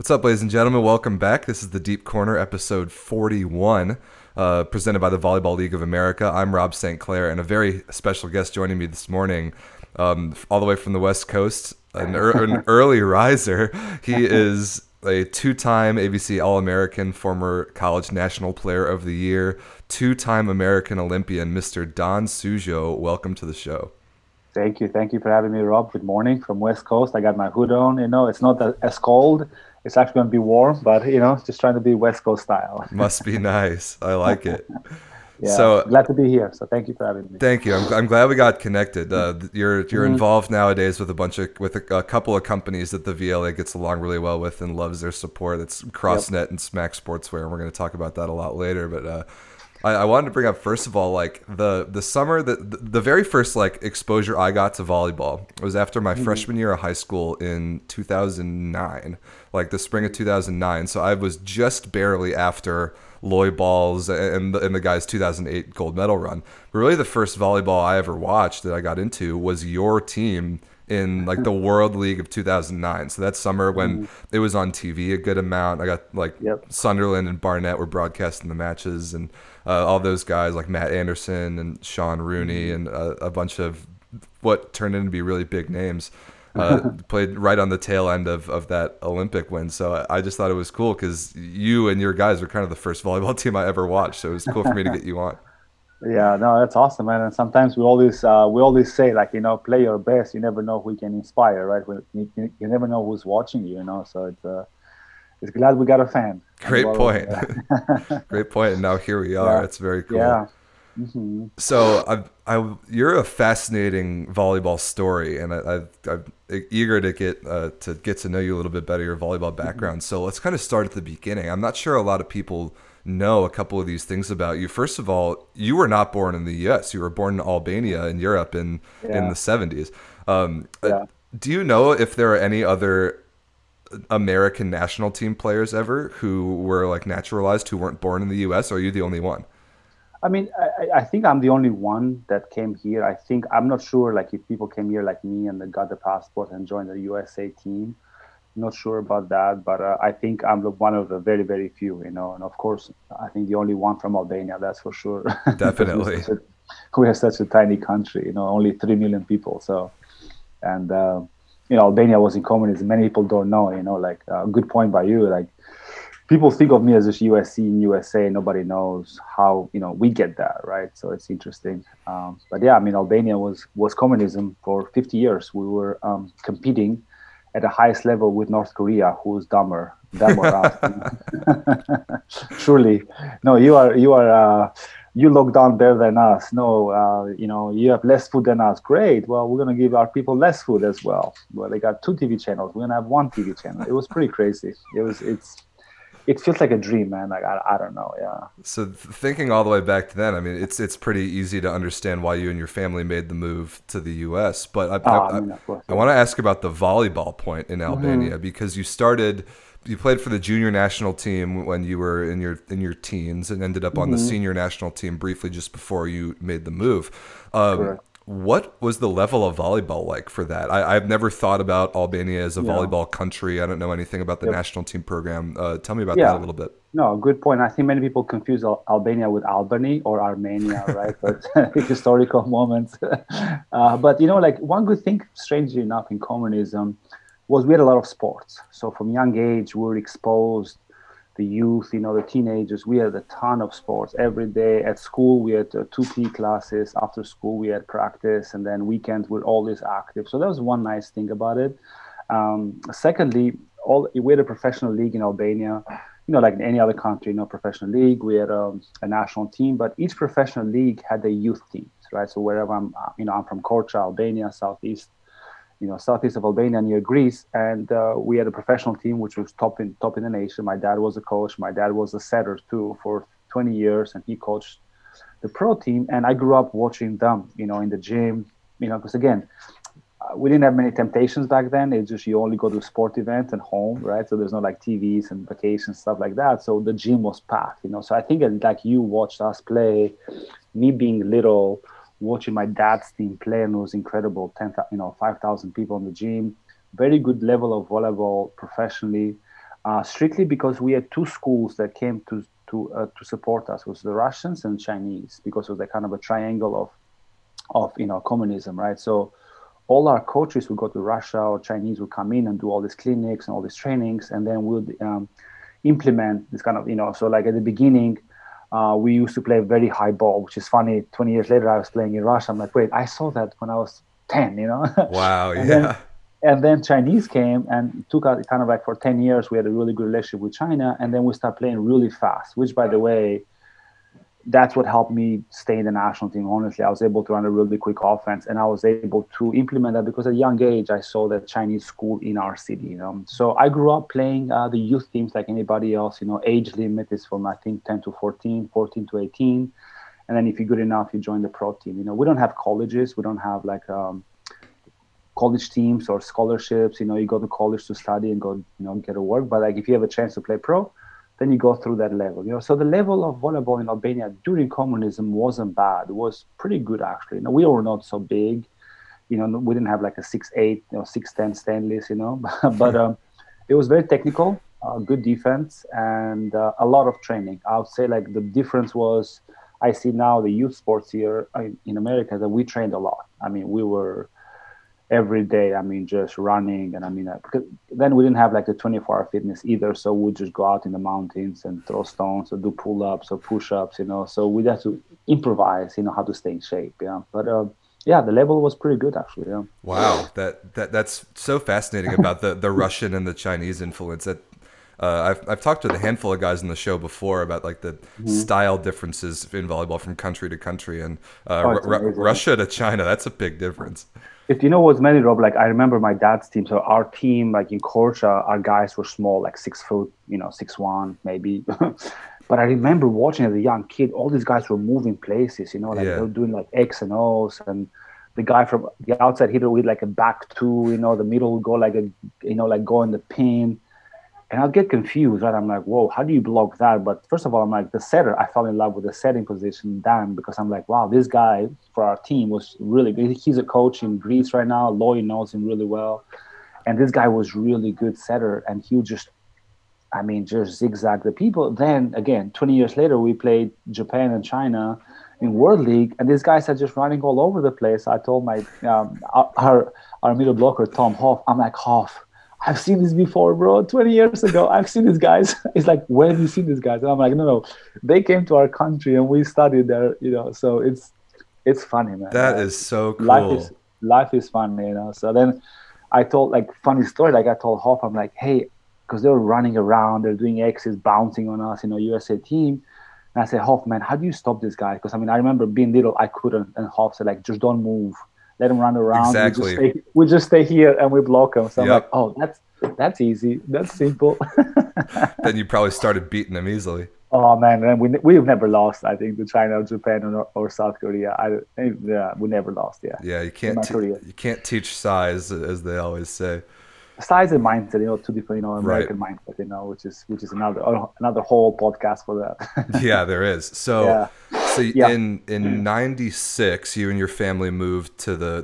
What's up, ladies and gentlemen? Welcome back. This is the Deep Corner, episode 41, presented by the Volleyball League of America. I'm Rob St. Clair, and a very special guest joining me this morning, all the way from the West Coast, an early riser. He is a two-time ABC All-American, former College National Player of the Year, two-time American Olympian, Mr. Don Sujo. Welcome to the show. Thank you. Thank you for having me, Rob. Good morning from West Coast. I got my hood on. It's not as cold. It's actually going to be warm, but, just trying to be West Coast style. Must be nice. I like it. Yeah, So glad to be here. So thank you for having me. thank you. I'm glad we got connected. You're involved nowadays with a couple of companies that the VLA gets along really well with and loves their support. It's CrossNet and Smack Sportswear, and we're going to talk about that a lot later. But I wanted to bring up, first of all, like the summer that the very first like exposure I got to volleyball was after my freshman year of high school in 2009, like the spring of 2009. So I was just barely after Loy Balls and the guys' 2008 gold medal run. But really, the first volleyball I ever watched that I got into was your team in like the World League of 2009. So that summer when it was on TV a good amount, I got like Sunderland and Barnett were broadcasting the matches, and all those guys like Matt Anderson and Sean Rooney and a bunch of what turned into be really big names played right on the tail end of that Olympic win. So I just thought it was cool because you and your guys were kind of the first volleyball team I ever watched. So it was cool for me to get you on. Yeah, no, that's awesome, man. And sometimes we always say, like, play your best. You never know who can inspire, right? You never know who's watching you, So it's glad we got a fan. Great point. Great point. And now here we are. Yeah. It's very cool. Yeah. So you're a fascinating volleyball story, and I'm eager to get to know you a little bit better, your volleyball background. So let's kind of start at the beginning. I'm not sure a lot of people know a couple of these things about you. First of all, you were not born in the U.S. You were born in Albania in Europe in the 70s. Do you know if there are any other American national team players ever who were like naturalized who weren't born in the U.S.? Or are you the only one? I mean, I think I'm the only one that came here. I'm not sure, like, if people came here like me and they got the passport and joined the USA team. Not sure about that, but I think I'm one of the very, very few, And of course, I think the only one from Albania, that's for sure. Definitely. We are such a tiny country, only 3 million people. So, and Albania was in communism. Many people don't know, like good point by you. Like, people think of me as just USC in USA. Nobody knows how, we get that, right? So it's interesting. But yeah, I mean, Albania was communism for 50 years. We were competing at the highest level with North Korea, who's dumber us. Surely, no, you lock down better than us. No, you have less food than us. Great. Well, we're gonna give our people less food as well. Well, they got 2 TV channels. We're gonna have 1 TV channel. It was pretty crazy. It feels like a dream, man. Like, I don't know. Yeah. So thinking all the way back to then, I mean, it's pretty easy to understand why you and your family made the move to the U.S. But I want to ask about the volleyball point in Albania because you played for the junior national team when you were in your teens and ended up on the senior national team briefly just before you made the move. What was the level of volleyball like for that? I've never thought about Albania as a volleyball country. I don't know anything about the national team program. Tell me about that a little bit. No, good point. I think many people confuse Albania with Albany or Armenia, right? But historical moments. But, like, one good thing, strangely enough, in communism was we had a lot of sports. So from young age, we were exposed, the youth, the teenagers, we had a ton of sports every day. At school, we had 2 P classes. After school, we had practice, and then weekends we're always active. So that was one nice thing about it. Secondly, we had a professional league in Albania, like in any other country, professional league. We had a national team, but each professional league had their youth teams, right? So wherever I'm from Korça, Albania, southeast of Albania near Greece, and we had a professional team which was top in the nation. My dad was a coach. My dad was a setter too for 20 years, and he coached the pro team. And I grew up watching them, in the gym, because again, we didn't have many temptations back then. It's just you only go to sport events and home, right? So there's no like TVs and vacations, stuff like that. So the gym was packed, So I think like you watched us play, me being little, watching my dad's team play, and it was incredible. 5,000 people in the gym, very good level of volleyball professionally. strictly because we had two schools that came to support us. It was the Russians and Chinese, because it was a kind of a triangle of communism, right? So all our coaches would go to Russia, or Chinese would come in and do all these clinics and all these trainings, and then we'd implement this kind of So like at the beginning, we used to play very high ball, which is funny. 20 years later, I was playing in Russia. I'm like, wait, I saw that when I was 10, Wow. and then Yeah. and then Chinese came and took out kind of like for 10 years, we had a really good relationship with China. And then we started playing really fast, which, by the way, that's what helped me stay in the national team. Honestly, I was able to run a really quick offense, and I was able to implement that because at a young age, I saw the Chinese school in our city. So I grew up playing the youth teams like anybody else. Age limit is from, I think, 10 to 14, 14 to 18. And then if you're good enough, you join the pro team. We don't have colleges. We don't have like college teams or scholarships. You go to college to study and go, get a work. But like if you have a chance to play pro, then you go through that level. So the level of volleyball in Albania during communism wasn't bad. It was pretty good, actually. We were not so big. We didn't have like a 6'8", 6'10" Stanleys, but it was very technical, good defense, and a lot of training. I would say like the difference was, I see now the youth sports here in America, that we trained a lot. I mean, we were every day, just running. And because then we didn't have like the 24-hour fitness either. So we'd just go out in the mountains and throw stones or do pull-ups or push-ups, so we'd have to improvise, how to stay in shape. Yeah. But yeah, the level was pretty good, actually. Yeah. Wow. That's so fascinating about the Russian and the Chinese influence. That I've talked to a handful of guys in the show before about like the style differences in volleyball from country to country, and Russia to China, that's a big difference. If you know what's many, Rob, like I remember my dad's team. So our team, like in Korcha, our guys were small, like 6 foot, 6'1", maybe. But I remember watching as a young kid, all these guys were moving places, they were doing like X and O's, and the guy from the outside hitter with like a back two, the middle would go like like go in the pin. And I'd get confused, right? I'm like, whoa, how do you block that? But first of all, I'm like, the setter, I fell in love with the setting position, Dan, because I'm like, wow, this guy for our team was really good. He's a coach in Greece right now. Lloyd knows him really well. And this guy was really good setter. And he would just zigzag the people. Then again, 20 years later, we played Japan and China in World League, and these guys are just running all over the place. I told my our middle blocker, Tom Hoff, I'm like, Hoff, I've seen this before, bro. 20 years ago, I've seen these guys. He's like, where have you seen these guys? And I'm like, no. They came to our country and we studied there, So it's funny, man. That is so cool. Life is funny, So then I told like funny story. Like I told Hoff, I'm like, hey, because they were running around, they're doing X's, bouncing on us, USA team. And I said, Hoff, man, how do you stop this guy? Because I remember being little, I couldn't. And Hoff said, like, just don't move. Let him run around. Exactly. We just stay here and we block him. So I'm like, oh, that's easy. That's simple. Then you probably started beating him easily. Oh man, and we've never lost. I think to China, or Japan, or South Korea. We never lost. Yeah. Yeah, you can't teach size, as they always say. Size and mindset, two different, American mindset, which is another whole podcast for that. Yeah, there is. So in 96, you and your family moved to the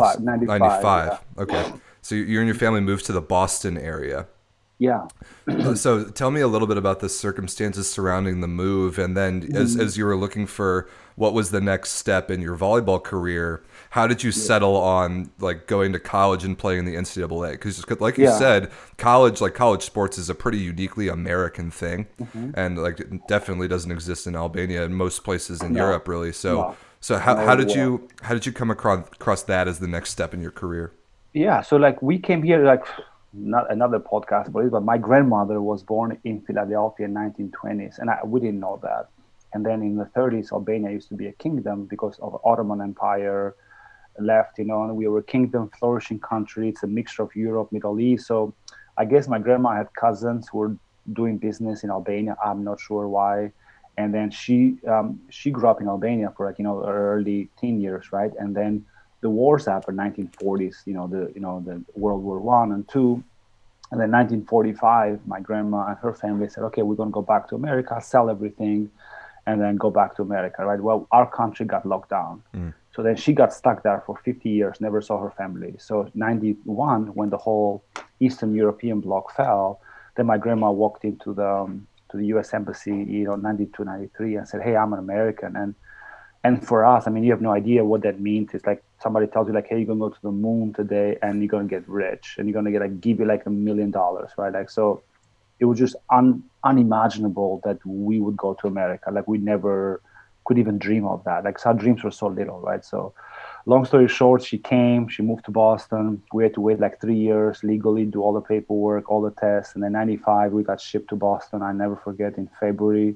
95. Yeah. Okay. So you and your family moved to the Boston area. Yeah. So tell me a little bit about the circumstances surrounding the move, and then as you were looking for what was the next step in your volleyball career, how did you settle on like going to college and playing in the NCAA? Because like you said, college sports is a pretty uniquely American thing, and like it definitely doesn't exist in Albania and most places in Europe, really. So how did you come across that as the next step in your career? Yeah, so like we came here like. Not another podcast, but my grandmother was born in Philadelphia in 1920s, and we didn't know that. And then in the 30s, Albania used to be a kingdom because of Ottoman Empire left, and we were a kingdom, flourishing country. It's a mixture of Europe, Middle East. So I guess my grandma had cousins who were doing business in Albania. I'm not sure why. And then she grew up in Albania for early teen years, right? And then the wars happened, 1940s, the World War I and II. And then 1945, my grandma and her family said, okay, we're going to go back to America, sell everything, and then go back to America, right? Well, our country got locked down. So then she got stuck there for 50 years, never saw her family. So 91, when the whole Eastern European bloc fell, Then my grandma walked into the U.S. Embassy, 92, 93, and said, "Hey, I'm an American." And for us, I mean, you have no idea what that means. It's like somebody tells you, like, "Hey, you're gonna go to the moon today, and you're gonna get rich, and you're gonna get like give you like $1 million," right? Like, so it was just unimaginable that we would go to America. Like, we never could even dream of that. Like, our dreams were so little, right? So, long story short, she came, she moved to Boston. We had to wait like 3 years legally, do all the paperwork, all the tests. And then 95, we got shipped to Boston. I never forget, in February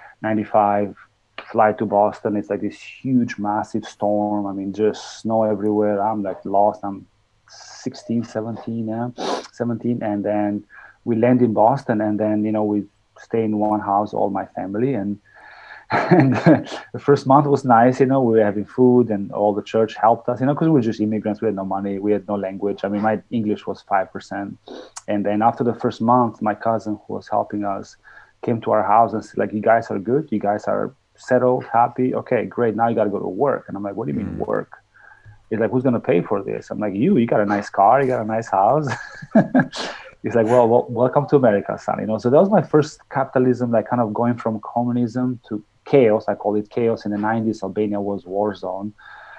95, fly to Boston. It's like this huge, massive storm. I mean, just snow everywhere. I'm like lost. I'm 16, 17, yeah, 17. And then we land in Boston, and then, we stay in one house, all my family. And the first month was nice. We were having food, and all the church helped us, because we were just immigrants. We had no money. We had no language. I mean, my English was 5%. And then after the first month, my cousin who was helping us came to our house and said, like, "You guys are good. You guys are settled, happy. Okay, great. Now you got to go to work." And I'm like, "What do you mean work?" He's like, "Who's going to pay for this?" I'm like, you got a nice car. You got a nice house. He's like, well, welcome to America, son. So that was my first capitalism, like kind of going from communism to chaos. I call it chaos. In the 90s, Albania was war zone.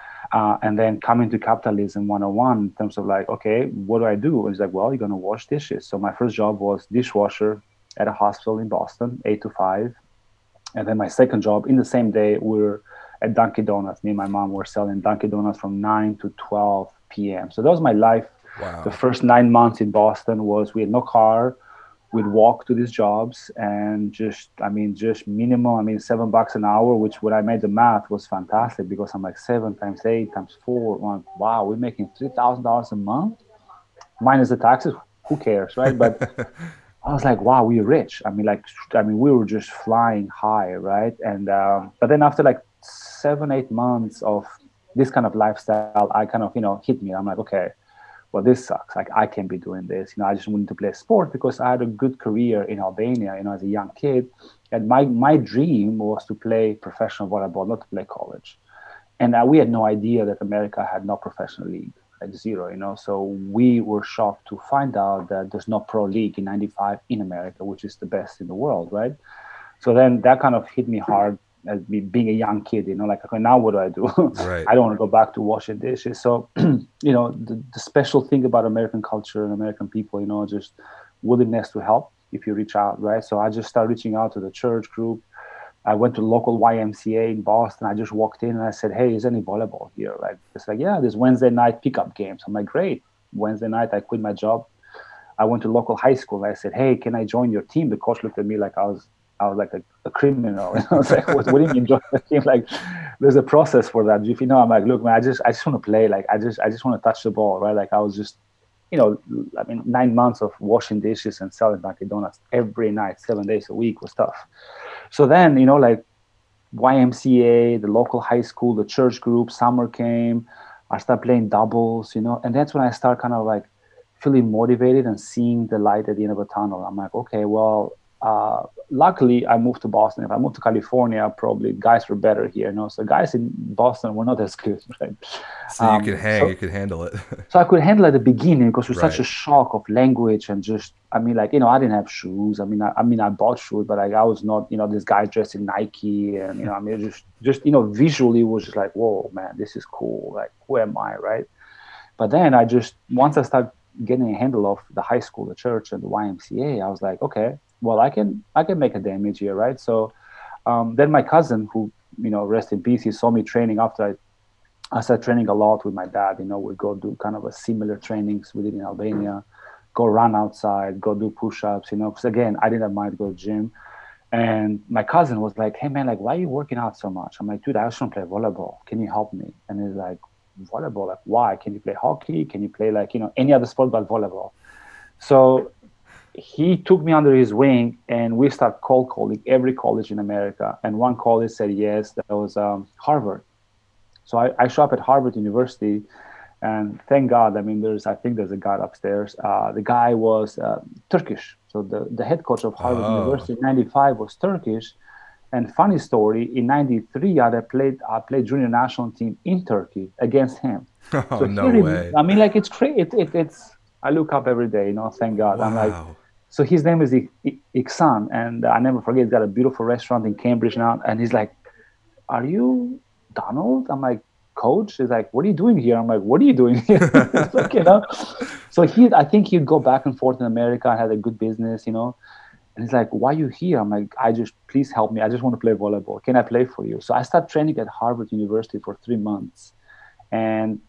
And then coming to capitalism 101 in terms of like, okay, what do I do? And he's like, well, you're going to wash dishes. So my first job was dishwasher at a hospital in Boston, 8 to 5. And then my second job in the same day, we were at Dunkin' Donuts. Me and my mom were selling Dunkin' Donuts from 9 to 12 p.m. So that was my life. Wow. The first 9 months in Boston was we had no car. We'd walk to these jobs and just minimum, $7 an hour, which when I made the math was fantastic, because I'm like 7 times 8 times 4. Wow, we're making $3,000 a month minus the taxes. Who cares, right? But I was like, wow, we're rich. We were just flying high, right? And but then after like 7, 8 months of this kind of lifestyle, I kind of hit me. I'm like, okay, well, this sucks. Like, I can't be doing this. I just wanted to play sport because I had a good career in Albania, as a young kid. And my dream was to play professional volleyball, not to play college. And we had no idea that America had no professional league, like zero. So we were shocked to find out that there's no pro league in 95 in America, which is the best in the world, right? So then that kind of hit me hard as being a young kid, like, okay, now what do I do? Right. I don't want to go back to washing dishes. So, the special thing about American culture and American people, just willingness to help if you reach out, right? So I just started reaching out to the church group. I went to local YMCA in Boston. I just walked in and I said, "Hey, is any volleyball here?" Like, it's like, "Yeah, there's Wednesday night pickup games." I'm like, "Great." Wednesday night, I quit my job. I went to local high school. And I said, "Hey, can I join your team?" The coach looked at me like I was like a criminal. I was like, what do you mean join the team? Like, there's a process for that. I'm like, "Look, man, I just want to play. Like, I just want to touch the ball, right?" Like, I was just, 9 months of washing dishes and selling Dunkin' Donuts every night, 7 days a week was tough. So then, like YMCA, the local high school, the church group, summer came. I started playing doubles, and that's when I start kind of like feeling motivated and seeing the light at the end of a tunnel. I'm like, okay, well, luckily I moved to Boston. If I moved to California, probably guys were better here. So guys in Boston were not as good, right? So you could hang, you could handle it. So I could handle at the beginning because it was Right. such a shock of language and just, I didn't have shoes. I bought shoes, but like, I was not, this guy dressed in Nike, and just visually was just like, whoa, man, this is cool. Like, who am I, right? But then once I started getting a handle of the high school, the church, and the YMCA, I was like, okay, well, I can make a damage here, right? So then my cousin, who, rest in peace, he saw me training after I started training a lot with my dad. We'd go do kind of a similar trainings we did in Albania, go run outside, go do push-ups, because again, I didn't mind to go to the gym. And my cousin was like, "Hey man, like, why are you working out so much?" I'm like, "Dude, I just want to play volleyball. Can you help me?" And he's like, "Volleyball? Like, why? Can you play hockey? Can you play like, any other sport but volleyball?" So he took me under his wing and we started cold calling every college in America. And one college said yes, that was Harvard. So I show up at Harvard University, and thank God. I think there's a guy upstairs. The guy was Turkish. So the head coach of Harvard University in '95 was Turkish. And funny story, in '93, I played junior national team in Turkey against him. Oh, So no way. like, it's crazy. It's I look up every day. Thank God. Wow. I'm like, So his name is Iksan, and I never forget. He's got a beautiful restaurant in Cambridge now, and he's like, "Are you Donald?" I'm like, "Coach." He's like, "What are you doing here?" I'm like, "What are you doing here?" It's like, So I think he'd go back and forth in America and had a good business, And he's like, "Why are you here?" I'm like, Please help me. I just want to play volleyball. Can I play for you?" So I started training at Harvard University for 3 months, and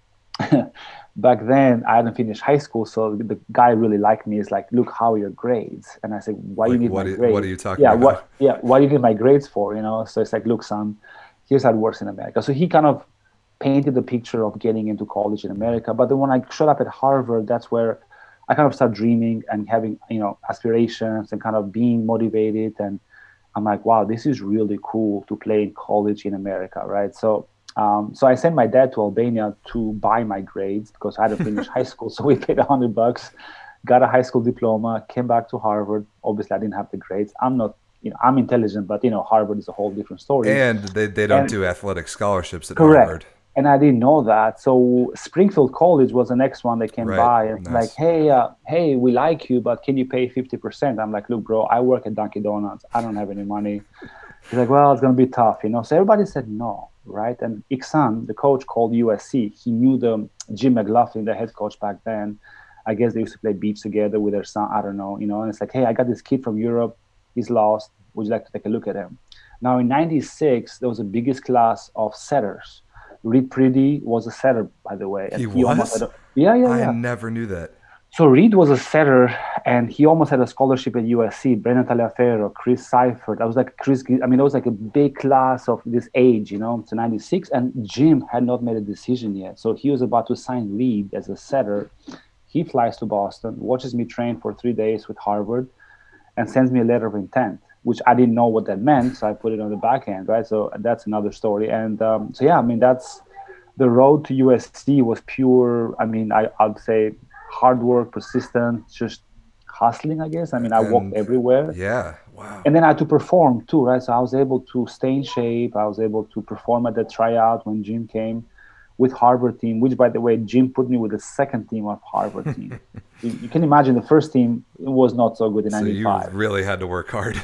back then I hadn't finished high school, so the guy really liked me. He's like, "Look, how are your grades?" And I said, "Why do you Like need my what are grades?" you talking Yeah, about? why do you need my grades for? So it's like, "Look, son, here's how it works in America." So he kind of painted the picture of getting into college in America. But then when I showed up at Harvard, that's where I kind of started dreaming and having, aspirations and kind of being motivated. And I'm like, wow, this is really cool to play in college in America, right? So I sent my dad to Albania to buy my grades because I hadn't finished high school. So we paid $100, got a high school diploma, came back to Harvard. Obviously, I didn't have the grades. I'm not, I'm intelligent, but Harvard is a whole different story. And they don't And do athletic scholarships at correct. Harvard. And I didn't know that. So Springfield College was the next one that came Right. by and like, Nice. hey, we like you, but can you pay 50%? I'm like, look, bro, I work at Dunkin' Donuts. I don't have any money. He's like, well, it's gonna be tough. So everybody said no, right? And Iksan, the coach, called USC. He knew the Jim McLaughlin, the head coach back then. I guess they used to play beach together with their son. I don't know. And it's like, hey, I got this kid from Europe. He's lost. Would you like to take a look at him? Now in '96, there was the biggest class of setters. Reed Priddy was a setter, by the way, and He he almost was? had yeah. I never knew that. So Reed was a setter, and he almost had a scholarship at USC. Brendan Taliaferro, Chris Seifert. I was like Chris. I mean, it was like a big class of this age. To '96, and Jim had not made a decision yet. So he was about to sign Reed as a setter. He flies to Boston, watches me train for 3 days with Harvard, and sends me a letter of intent, which I didn't know what that meant. So I put it on the back end, right? So that's another story. And so yeah, I mean, that's the road to USC was pure. I mean, I'd say hard work, persistent, just hustling, I guess. I mean, I walked And everywhere. yeah, wow. And then I had to perform too, right? So I was able to stay in shape. I was able to perform at the tryout when Jim came with Harvard team, which, by the way, Jim put me with the second team of Harvard team. You can imagine the first team was not so good in So you '95. really had to work hard.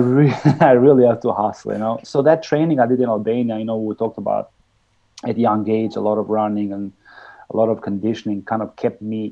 I really have to hustle. So that training I did in Albania, we talked about at young age, a lot of running and a lot of conditioning kind of kept me,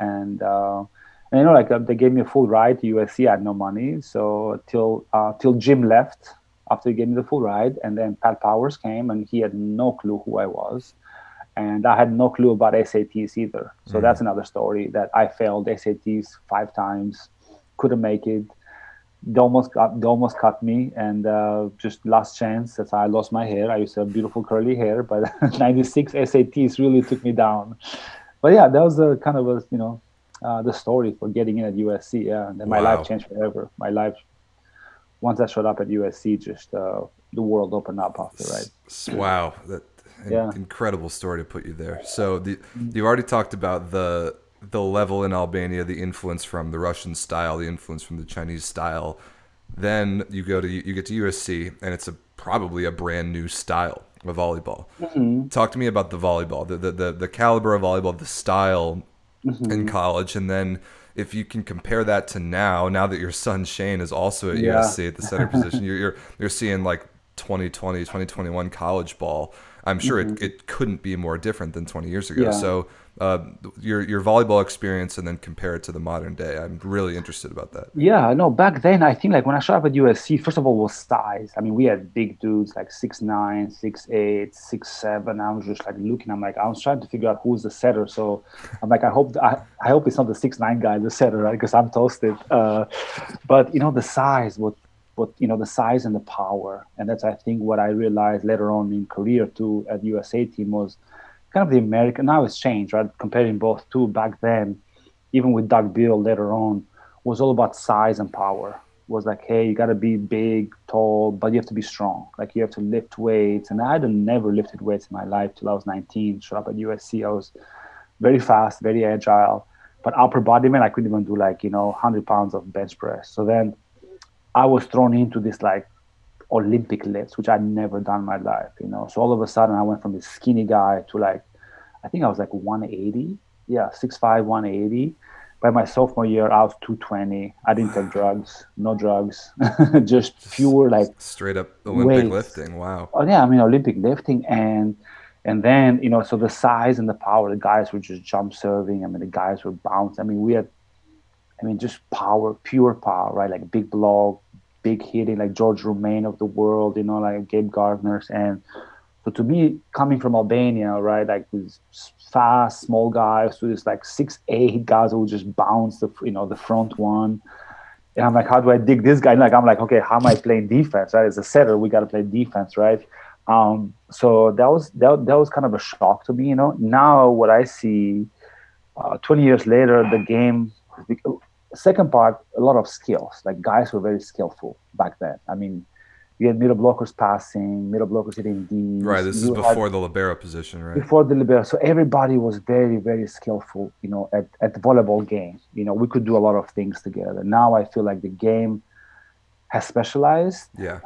and they gave me a full ride to USC. I had no money, so till Jim left after he gave me the full ride, and then Pat Powers came, and he had no clue who I was, and I had no clue about SATs either. So that's another story that I failed SATs 5 times, couldn't make it. They almost cut me, and just last chance. That's how I lost my hair. I used to have beautiful curly hair, but '96 SATs really took me down. But yeah, that was a kind of the story for getting in at USC. Yeah, and then my life Wow. changed forever. My life, once I showed up at USC, just the world opened up after, right? Wow. That Yeah. incredible story to put you there. So you already talked about the level in Albania, the influence from the Russian style, the influence from the Chinese style. Then you get to USC, and it's probably a brand new style of volleyball. Talk to me about the volleyball, the caliber of volleyball, the style in college, and then if you can compare that to now that your son Shane is also at Yeah. USC at the center position, you're seeing like 2020, 2021 college ball. I'm sure it couldn't be more different than 20 years ago. Yeah. So your volleyball experience, and then compare it to the modern day. I'm really interested about that. Yeah, no, back then I think like when I showed up at USC, first of all was size. I mean, we had big dudes like 6'9", 6'8", 6'7". I was just like looking, I was trying to figure out who's the setter. So I'm like, I hope it's not the 6'9" guy, the setter, right? Because I'm toasted. But the size, the size and the power. And that's, I think, what I realized later on in career too at USA team was kind of the American. Now it's changed, right? Comparing both two back then, even with Doug Bill later on, was all about size and power. Was like, hey, you got to be big, tall, but you have to be strong. Like you have to lift weights. And I had never lifted weights in my life till I was 19. Showed up at USC, I was very fast, very agile, but upper body man, I couldn't even do 100 pounds of bench press. So then I was thrown into this like Olympic lifts, which I'd never done in my life. So all of a sudden I went from this skinny guy to I think I was like 180. Yeah, 6'5", 180. By my sophomore year, I was 220. I didn't take drugs, no drugs, just pure like Straight up Olympic weights. lifting. Wow. Oh yeah, I mean Olympic lifting, and then so the size and the power. The guys were just jump serving. I mean the guys were bouncing. I mean we had, I mean just power, pure power, right? Like big block, big hitting, like George Romain of the world, like Gabe Gardner's. And so to me, coming from Albania, right, like these fast small guys to this like 6'8" guys who just bounce the front one. And I'm like, how do I dig this guy? Like, I'm like, okay, how am I playing defense? Right, as a setter, we got to play defense, right? So that was kind of a shock to me. Now what I see, 20 years later, the game. Second part, a lot of skills. Like guys were very skillful back then. I mean, you had middle blockers passing, middle blockers hitting Right. Ds. This is You had before the libero position, right? before the libero. So everybody was very, very skillful, at the volleyball game. We could do a lot of things together. Now I feel like the game has specialized. Yeah.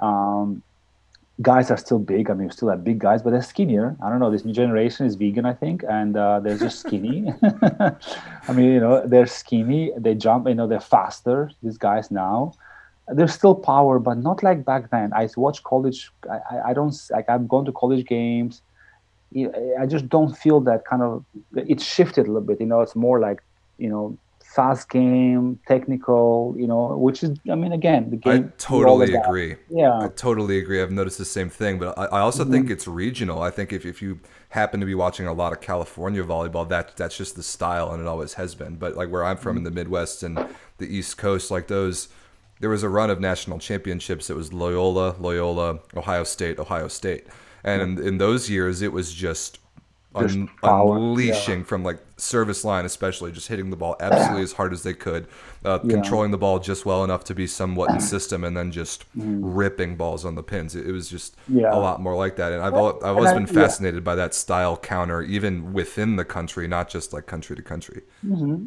Guys are still big. I mean, we still have big guys, but they're skinnier. I don't know. This new generation is vegan, I think, and they're just skinny. I mean, they're skinny. They jump. They're faster. These guys now. There's still power, but not like back then. I watch college. I don't like. I'm going to college games. I just don't feel that kind of. It shifted a little bit. It's more like fast game, technical. Which is. I mean, again, the I game. totally agree. Yeah. I totally agree. I've noticed the same thing, but I also think it's regional. I think if you happen to be watching a lot of California volleyball, that's just the style, and it always has been. But like where I'm from in the Midwest and the East Coast, like those, there was a run of national championships. It was Loyola, Ohio State. And in those years, it was just power, unleashing from like service line, especially just hitting the ball absolutely as hard as they could, controlling the ball just well enough to be somewhat in system, and then just ripping balls on the pins. It was just a lot more like that. And I've always been fascinated by that style counter, even within the country, not just like country to country. And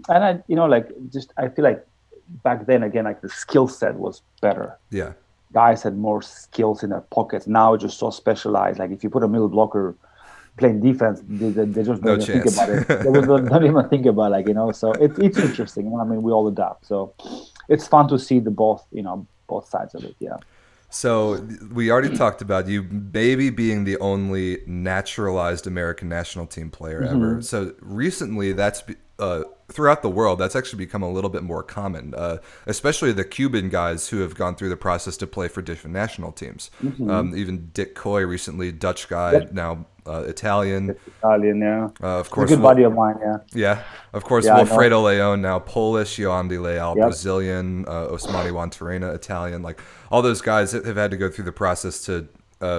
I feel like back then again, like the skill set was better. Yeah. Guys had more skills in their pockets. Now it's just so specialized. Like if you put a middle blocker playing defense, they just don't even think about it. They don't even think about So it's interesting. I mean, we all adapt. So it's fun to see both sides of it. Yeah. So we already talked about you maybe being the only naturalized American national team player ever. So recently, that's throughout the world, that's actually become a little bit more common, especially the Cuban guys who have gone through the process to play for different national teams. Even Dick Coy recently, Dutch guy, now Italian. Italian, yeah. Of course, a good buddy of mine, yeah. Yeah, of course, Wilfredo Leon, now Polish, Yoandi Leal, Brazilian, Osmani Juantorena, Italian. Like all those guys have had to go through the process to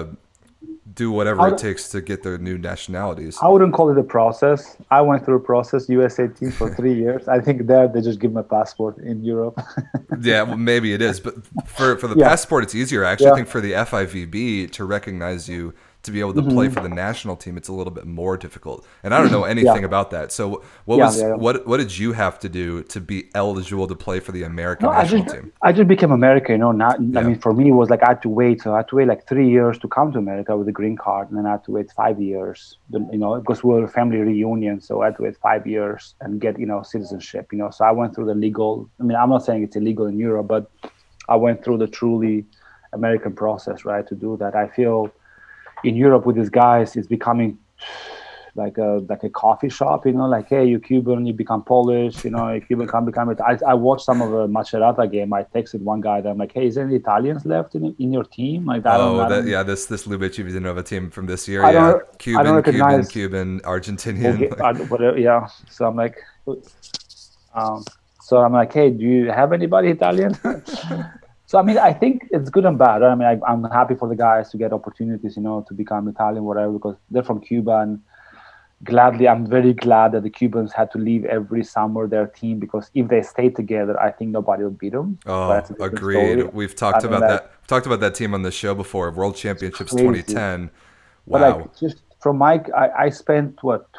do whatever it takes to get their new nationalities. I wouldn't call it a process. I went through a process, USA team for 3 years. I think they just give me a passport in Europe. Yeah, well, maybe it is. But for the passport, it's easier. I actually think for the FIVB to recognize you to be able to play for the national team, it's a little bit more difficult. And I don't know anything about that. So what did you have to do to be eligible to play for the American national team? I just became American, I mean, for me, it was like I had to wait. So I had to wait like 3 years to come to America with a green card. And then I had to wait 5 years, because we were a family reunion. So I had to wait 5 years and get, citizenship, So I went through the legal, I mean, I'm not saying it's illegal in Europe, but I went through the truly American process, right, to do that. I feel in Europe with these guys, it's becoming like a coffee shop, like, hey, you're Cuban, you become Polish, if Cuban can become it. I watched some of the Macerata game. I texted one guy that I'm like, hey, is there any Italians left in your team? Like, this Ljubic team from this year, Cuban, Argentinian. Yeah, so I'm like, hey, do you have anybody Italian? So, I mean, I think it's good and bad. I mean, I'm happy for the guys to get opportunities, to become Italian, whatever, because they're from Cuba. And I'm very glad that the Cubans had to leave every summer their team, because if they stayed together, I think nobody would beat them. Oh, agreed. Story. We've talked about that. We've talked about that team on the show before. World Championships crazy. 2010. Wow. But like, just from Mike, I spent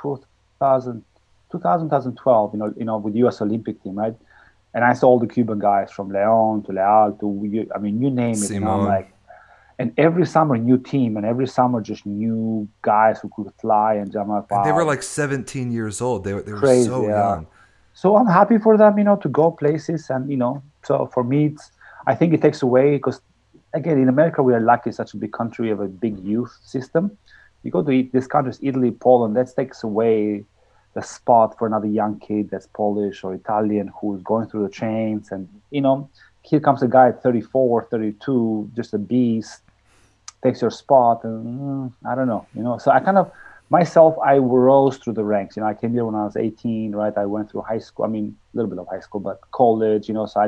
2012, with U.S. Olympic team, right? And I saw all the Cuban guys from Leon to Leal to, I mean, you name it. Simon. And I'm like, and every summer, new team, and every summer, just new guys who could fly and jump up. And they were like 17 years old. They were crazy, so young. So I'm happy for them, to go places, and so for me, I think it takes away because again, in America, we are lucky, such a big country, we have a big youth system. You go to these countries, Italy, Poland, that takes away the spot for another young kid that's Polish or Italian who's going through the chains. And, here comes a guy at 34, 32, just a beast, takes your spot. And I don't know, So I kind of, myself, I rose through the ranks. I came here when I was 18, right? I went through high school. I mean, a little bit of high school, but college, so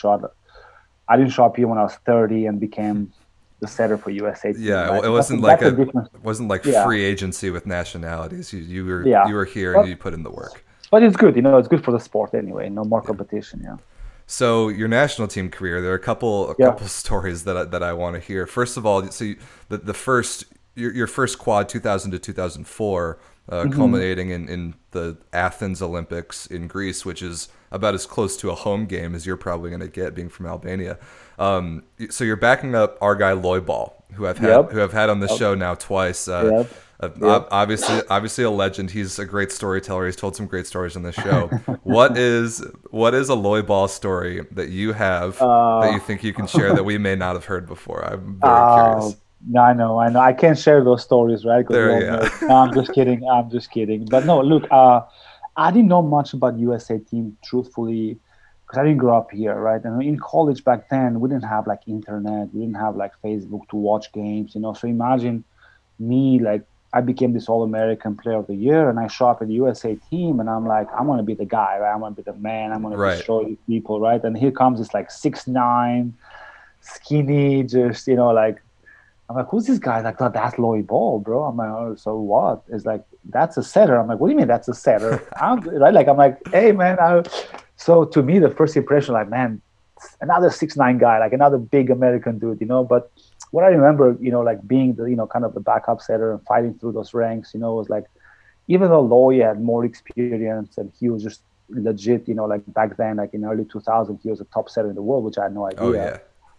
I didn't show up here when I was 30 and became the setter for USA team. Yeah, Right? it wasn't That's like a difference. it wasn't like Yeah, free agency with nationalities. yeah. You were here and But you put in the work. but it's good. It's good for the sport anyway. No more Yeah. competition. Yeah. So your national team career, there are a Yeah. couple stories that I want to hear. First of all, the first your first quad 2000 to 2004, Hmm. culminating in the Athens Olympics in Greece, which is about as close to a home game as you're probably going to get being from Albania. So you're backing up our guy Loy Ball, Yep. who I've had on the Yep. show now twice. Yep. Yep. Obviously a legend. He's a great storyteller. He's told some great stories on this show. What is a Loy Ball story that you have that Uh, you think you can share that we may not have heard before? I'm very uh, curious. no, I know, I know. I can't share those stories, right? Because we There, all yeah. know. No, I'm just kidding. I'm just kidding. But no, look, I didn't know much about USA team, truthfully, because I didn't grow up here, right? And in college back then, we didn't have like internet, we didn't have like Facebook to watch games, So imagine me, like, I became this All American Player of the Year, and I show up at the USA team, and I'm like, I'm gonna be the guy, right? I'm gonna be the man. I'm gonna Right. destroy these people, right? And here comes this like 6'9", skinny, just like I'm like, who's this guy? Like, oh, that's Lloyd Ball, bro. I'm like, oh, so what? It's like, that's a setter. I'm like, what do you mean that's a setter? Right? Like, I'm like, hey, man. So to me, the first impression, like, man, another 6'9" guy, like another big American dude, But what I remember, like being the, kind of the backup setter and fighting through those ranks, was like, even though Loy had more experience and he was just legit, like back then, like in early 2000, he was a top setter in the world, which I had no Oh idea. yeah.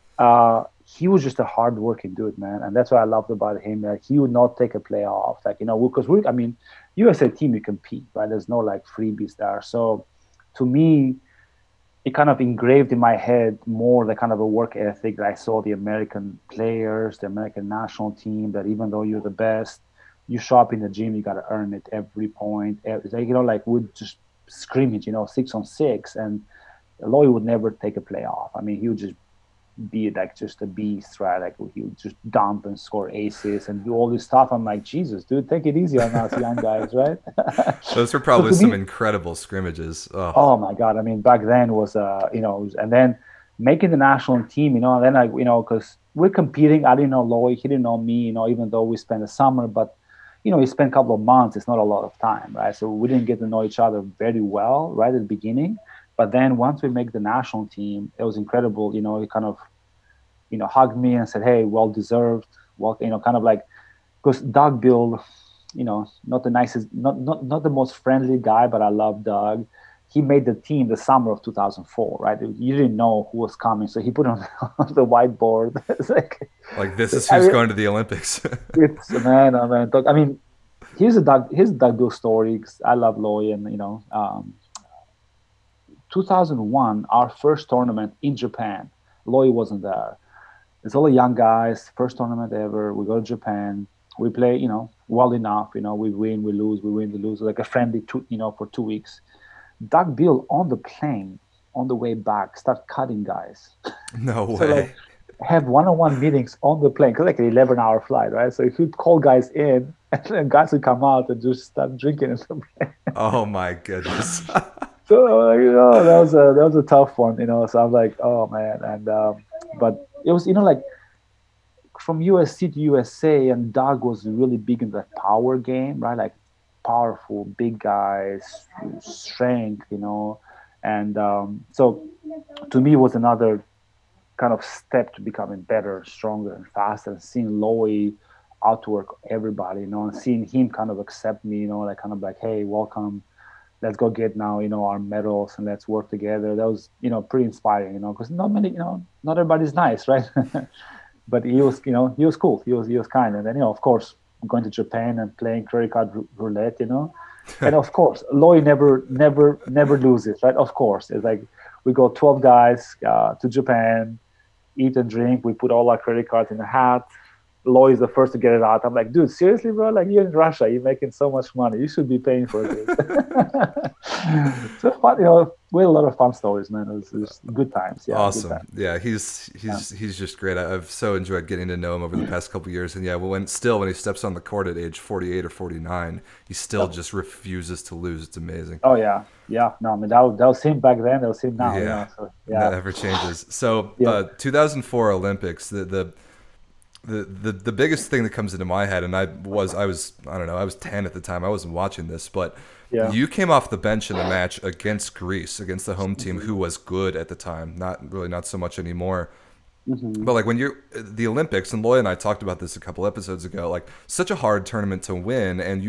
He was just a hardworking dude, man, and that's what I loved about him. Like he would not take a play off, like because I mean, USA team you compete, right? There's no like freebies there. So, to me, it kind of engraved in my head more the kind of a work ethic that I saw the American players, the American national team. That even though you're the best, you show up in the gym, you got to earn it every point. Like would just scrimmage, 6-on-6, and Loy would never take a play off. I mean, he would just be like just a beast, right? Like he would just dump and score aces and do all this stuff. I'm like, Jesus, dude, take it easy on us young guys, right? Those were So probably to some me, incredible scrimmages. Oh, oh my God, I mean, back then was, and then making the national team, and then because we're competing. I didn't know Lloyd, he didn't know me, even though we spent the summer, but we spent a couple of months. It's not a lot of time, right? So we didn't get to know each other very well right at the beginning. But then once we make the national team, it was incredible. He kind of hugged me and said, "Hey, well deserved." Well, kind of like because Doug Bill, not the nicest, not the most friendly guy, but I love Doug. He made the team the summer of 2004, right? You didn't know who was coming, so he put it on, on the whiteboard. It's like, like this is I who's mean, going to the Olympics. it's man, oh man. I mean, here's a Doug Bill story. 'Cause I love Loy, and 2001, our first tournament in Japan. Loy wasn't there. It's all the young guys, first tournament ever. We go to Japan. We play, well enough. We win, we lose, we win, we lose, like a friendly, for 2 weeks. Doug Bill on the plane, on the way back, start cutting guys. No So like, way. have one-on-one meetings on the plane, cause like an 11-hour flight, right? So he'd call guys in, and then guys would come out and just start drinking in the plane. Oh my goodness. So that was a tough one. So I'm like, oh man, and but it was like from USC to USA, and Doug was really big in the power game, right? Like powerful, big guys, strength, and so to me it was another kind of step to becoming better, stronger, and faster. And seeing Loy outwork everybody, and seeing him kind of accept me, like kind of like, hey, welcome. Let's go get now, our medals and let's work together. That was, pretty inspiring, because not many, not everybody's nice, right? But he was cool. He was kind. And then, of course, going to Japan and playing credit card roulette, And of course, Loy never loses, right? Of course, it's like we go 12 guys to Japan, eat and drink. We put all our credit cards in a hat. Loy is the first to get it out. I'm like, dude, seriously, bro? Like, you're in Russia, you're making so much money. You should be paying for this. So fun, we had a lot of fun stories, man. It was good times. Yeah, good Awesome. times. Yeah, Yeah. he's just great. I've so enjoyed getting to know him over the past couple of years. And yeah, when he steps on the court at age 48 or 49, he still Yep. just refuses to lose. It's amazing. Oh yeah, yeah. No, I mean that was him back then. That was him now. Yeah, So that yeah, never changes. So, yeah. 2004 Olympics, the biggest thing that comes into my head, and I don't know, I was 10 at the time. I wasn't watching this, but Yeah. you came off the bench in the match against Greece, against the home team Hmm. who was good at the time, not so much anymore. Hmm. But like when you're the Olympics, and Loy and I talked about this a couple episodes ago, like such a hard tournament to win, and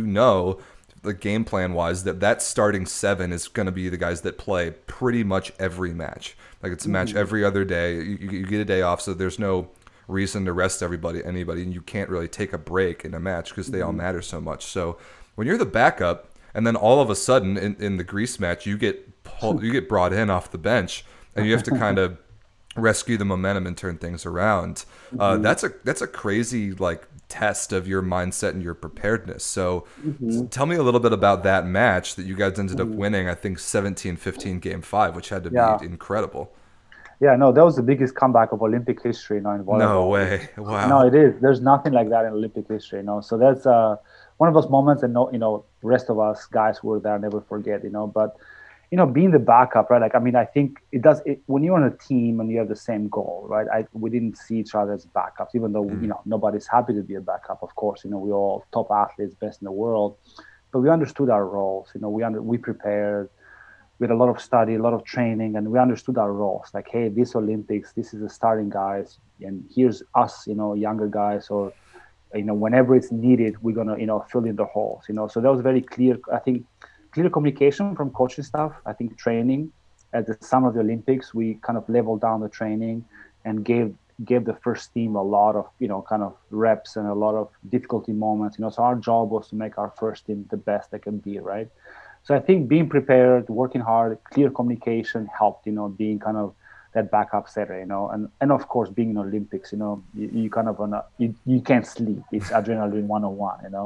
the game plan wise that starting seven is going to be the guys that play pretty much every match. Like it's a match Hmm. every other day. You get a day off, so there's no reason to rest anybody, and you can't really take a break in a match because they all Hmm. matter so much. So when you're the backup, and then all of a sudden in the Greece match you get brought in off the bench, and you have to kind of rescue the momentum and turn things around. Hmm. That's a crazy like test of your mindset and your preparedness. So Hmm. tell me a little bit about that match that you guys ended up Hmm. winning, I think 17-15 game 5, which had to be Yeah. incredible. Yeah, no, that was the biggest comeback of Olympic history, in No volleyball. way. No, Wow. it is. There's nothing like that in Olympic history. So that's one of those moments, and no, rest of us guys who were there never forget. But being the backup, right? Like, I mean, I think when you're on a team and you have the same goal, right? We didn't see each other as backups, even though Mm, nobody's happy to be a backup. Of course, we all top athletes, best in the world, but we understood our roles. We prepared. We had a lot of study, a lot of training, and we understood our roles. Like, hey, this Olympics, this is the starting guys, and here's us, younger guys, or whenever it's needed, we're gonna fill in the holes. So that was very clear. I think clear communication from coaching staff. I think training at the summer of the Olympics, we kind of leveled down the training and gave the first team a lot of kind of reps and a lot of difficulty moments. So our job was to make our first team the best they can be, right? So I think being prepared, working hard, clear communication helped, being kind of that backup setter, and of course being in Olympics, you kind of you can't sleep. It's adrenaline 101.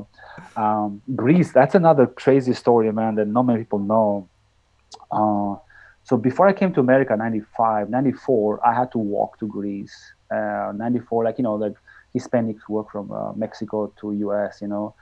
Greece, that's another crazy story, man, that not many people know. So before I came to America, 95, 94, I had to walk to Greece. 94, like Hispanics work from Mexico to US.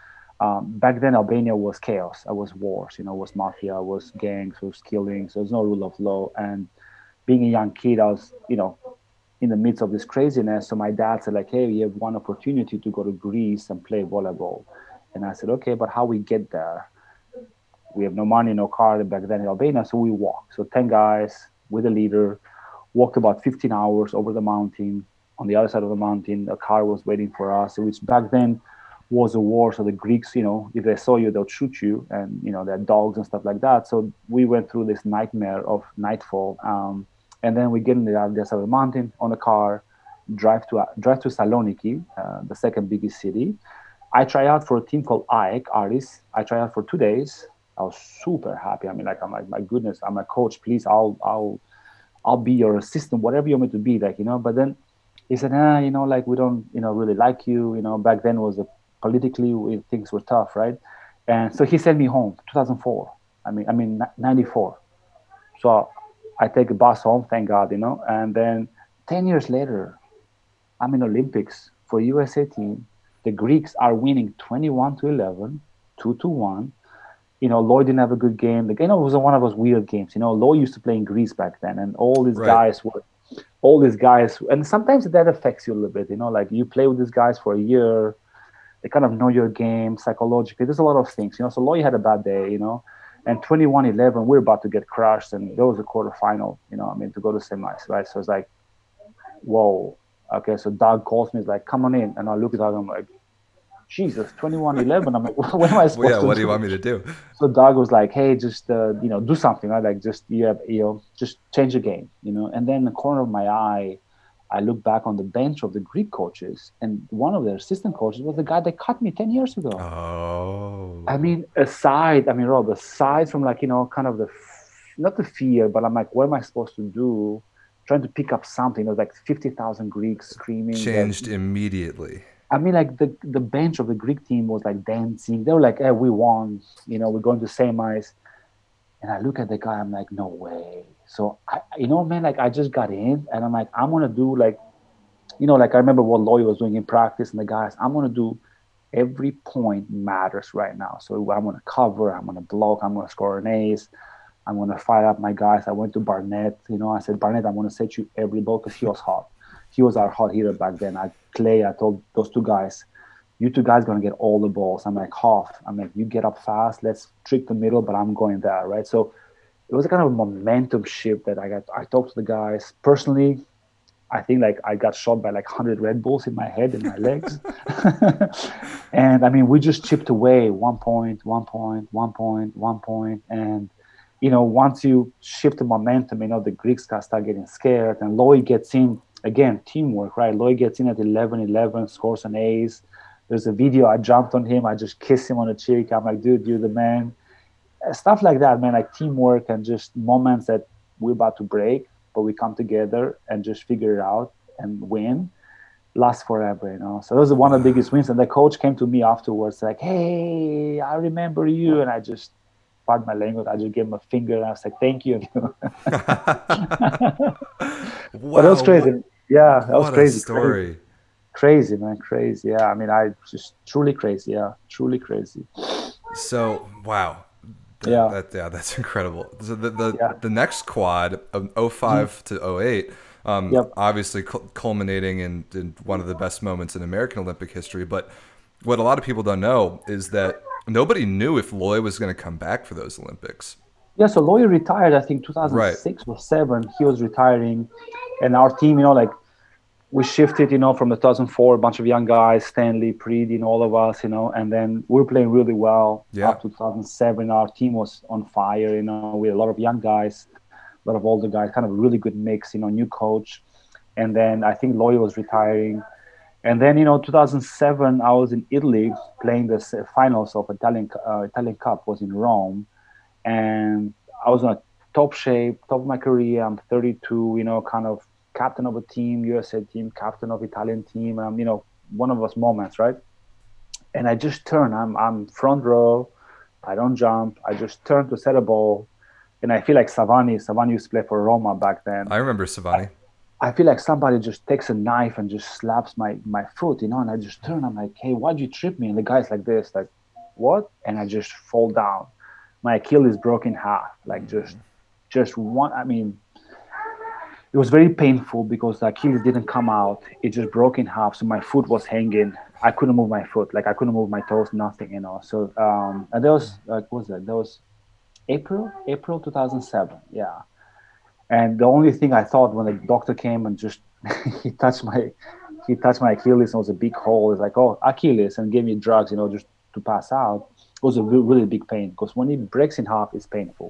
Back then Albania was chaos. I was wars. Was mafia, was gangs, was killings. There was no rule of law. And being a young kid, I was, in the midst of this craziness. So my dad said, like, hey, we have one opportunity to go to Greece and play volleyball. And I said, okay, but how we get there? We have no money, no car back then in Albania, so we walked. So 10 guys with a leader walked about 15 hours over the mountain. On the other side of the mountain, a car was waiting for us, which back then was a war. So the Greeks, if they saw you, they'll shoot you, and they had dogs and stuff like that. So we went through this nightmare of nightfall, and then we get in the other side of the mountain on a car, drive to Saloniki, the second biggest city. I try out for a team called AEK Aris. I try out for 2 days. I was super happy. I mean, like, I'm like, my goodness, I'm a coach. Please, I'll be your assistant, whatever you want me to be, But then he said, like, we don't, really like you. Back then was politically things were tough, right? And so he sent me home, 2004. I mean, 94. So I take a bus home, thank God, And then 10 years later, I'm in Olympics for USA team. The Greeks are winning 21-11, 2-1. Lloyd didn't have a good game. It was one of those weird games. Lloyd used to play in Greece back then, and right. all these guys, and sometimes that affects you a little bit. Like, you play with these guys for a year, they kind of know your game psychologically. There's a lot of things. So Lloyd had a bad day. And 21-11, we're about to get crushed, and there was a quarterfinal. To go to semis, right? So it's like, whoa. Okay, so Doug calls me, he's like, come on in, and I look at Doug, I'm like, Jesus, 21-11. I'm like, what am I Well, yeah, supposed to what do you do? want me to do? So Doug was like, hey, just do something, right? Like, just just change the game, And then in the corner of my eye, I look back on the bench of the Greek coaches, and one of their assistant coaches was the guy that cut me 10 years ago. Oh. I mean, Rob, aside from like, kind of not the fear, but I'm like, what am I supposed to do? Trying to pick up something. It was like 50,000 Greeks screaming that. Changed immediately. I mean, like the bench of the Greek team was like dancing. They were like, "Hey, we won. We're going to same ice." And I look at the guy. I'm like, "No way." So man, like I just got in, and I'm like, I'm gonna do like, like I remember what Loy was doing in practice, and the guys, I'm gonna do every point matters right now. So I'm gonna cover, I'm gonna block, I'm gonna score an ace. I'm gonna fire up my guys. I went to Barnett. I said, Barnett, I'm gonna set you every ball because he was hot. He was our hot hitter back then. I told those two guys, you two guys gonna get all the balls. I'm like, Hoff, you get up fast. Let's trick the middle, but I'm going there, right? So it was a kind of a momentum shift that I got. I talked to the guys personally. I think like I got shot by like 100 Red Bulls in my head and my legs. And we just chipped away 1 point, 1 point, 1 point, 1 point. And, once you shift the momentum, the Greeks start getting scared. And Loy gets in, again, teamwork, right? Loy gets in at 11-11, scores an ace. There's a video, I jumped on him. I just kissed him on the cheek. I'm like, dude, you're the man. Stuff like that, man, like teamwork and just moments that we're about to break, but we come together and just figure it out and win, last forever, So that was one of the biggest wins. And the coach came to me afterwards like, hey, I remember you. And I just, pardon my language, I just gave him a finger and I was like, thank you. Wow. But that was crazy. Yeah, that was crazy. What a story. Crazy, man, crazy. Yeah, I just truly crazy. Yeah, truly crazy. So, wow. That's incredible. So the next quad of 05 to 08, obviously culminating in one of the best moments in American Olympic history. But what a lot of people don't know is that nobody knew if Loy was going to come back for those Olympics. Yeah, so Loy retired, I think 2006 or 7. He was retiring, and our team, we shifted, from the 2004, a bunch of young guys, Stanley, Preed, all of us, and then we were playing really well. Up to 2007. Our team was on fire, we had a lot of young guys, a lot of older guys, kind of a really good mix, new coach. And then I think Loy was retiring. And then, 2007, I was in Italy playing the finals of Italian Cup, was in Rome. And I was in a top shape, top of my career. I'm 32, kind of captain of a team, USA team, captain of Italian team. One of those moments, right? And I just turn. I'm front row. I don't jump. I just turn to set a ball, and I feel like Savani used to play for Roma back then. I remember Savani. I feel like somebody just takes a knife and just slaps my foot, and I just turn. I'm like, hey, why'd you trip me? And the guy's like this, like, what? And I just fall down. My Achilles broke in half, like just one. It was very painful because the Achilles didn't come out. It just broke in half. So my foot was hanging. I couldn't move my foot. Like I couldn't move my toes, nothing, So, and that was, what was that? That was April 2007. Yeah. And the only thing I thought when the doctor came and just, he touched my Achilles and it was a big hole. It's like, oh, Achilles, and gave me drugs, just to pass out. It was a really big pain because when it breaks in half, it's painful.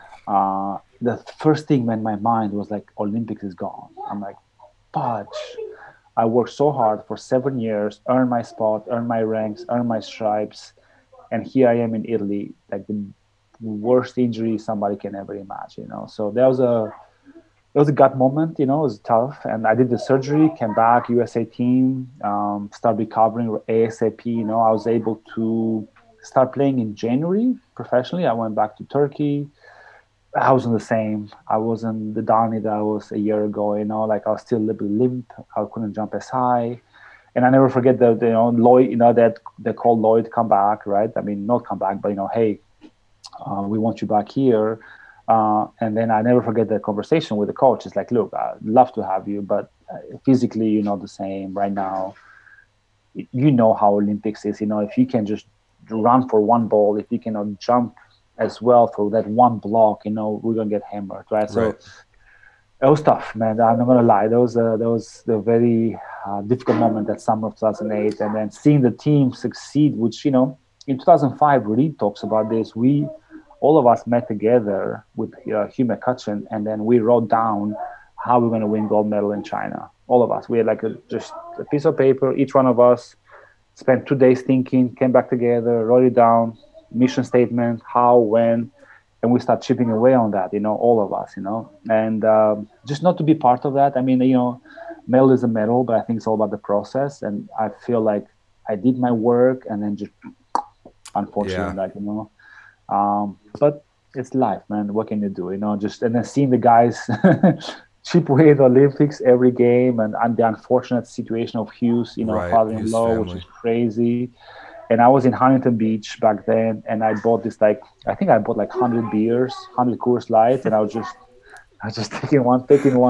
The first thing in my mind was like, Olympics is gone. I'm like, fudge. I worked so hard for 7 years, earned my spot, earned my ranks, earned my stripes. And here I am in Italy, like the worst injury somebody can ever imagine, So there was a gut moment, it was tough. And I did the surgery, came back, USA team, started recovering ASAP. I was able to start playing in January professionally. I went back to Turkey. I wasn't the same. I wasn't the Donnie that I was a year ago, like I was still a little bit limp. I couldn't jump as high. And I never forget that, Lloyd, that they called Lloyd come back, right? Not come back, but, hey, we want you back here. And then I never forget the conversation with the coach. It's like, look, I'd love to have you, but physically, you're not the same right now. You know how Olympics is, if you can just run for one ball, if you cannot jump as well for that one block, we're gonna get hammered, right? So it was tough, man. I'm not gonna lie. That was the very difficult moment that summer of 2008, and then seeing the team succeed, which in 2005, Reed talks about this. All of us met together with Hugh McCutcheon, and then we wrote down how we're gonna win gold medal in China. All of us. We had like just a piece of paper. Each one of us spent 2 days thinking, came back together, wrote it down. mission statement, how, when, and we start chipping away on that, all of us, and just not to be part of that. I mean, medal is a medal, but I think it's all about the process. And I feel like I did my work, and then just unfortunately, but it's life, man. What can you do? Just and then seeing the guys chip away the Olympics every game, and the unfortunate situation of Hughes, Right, father-in-law, Hughes' which family. is crazy. And I was in Huntington Beach back then, and I bought this I think I bought like 100 beers, 100 Coors Lights, and I was just taking one,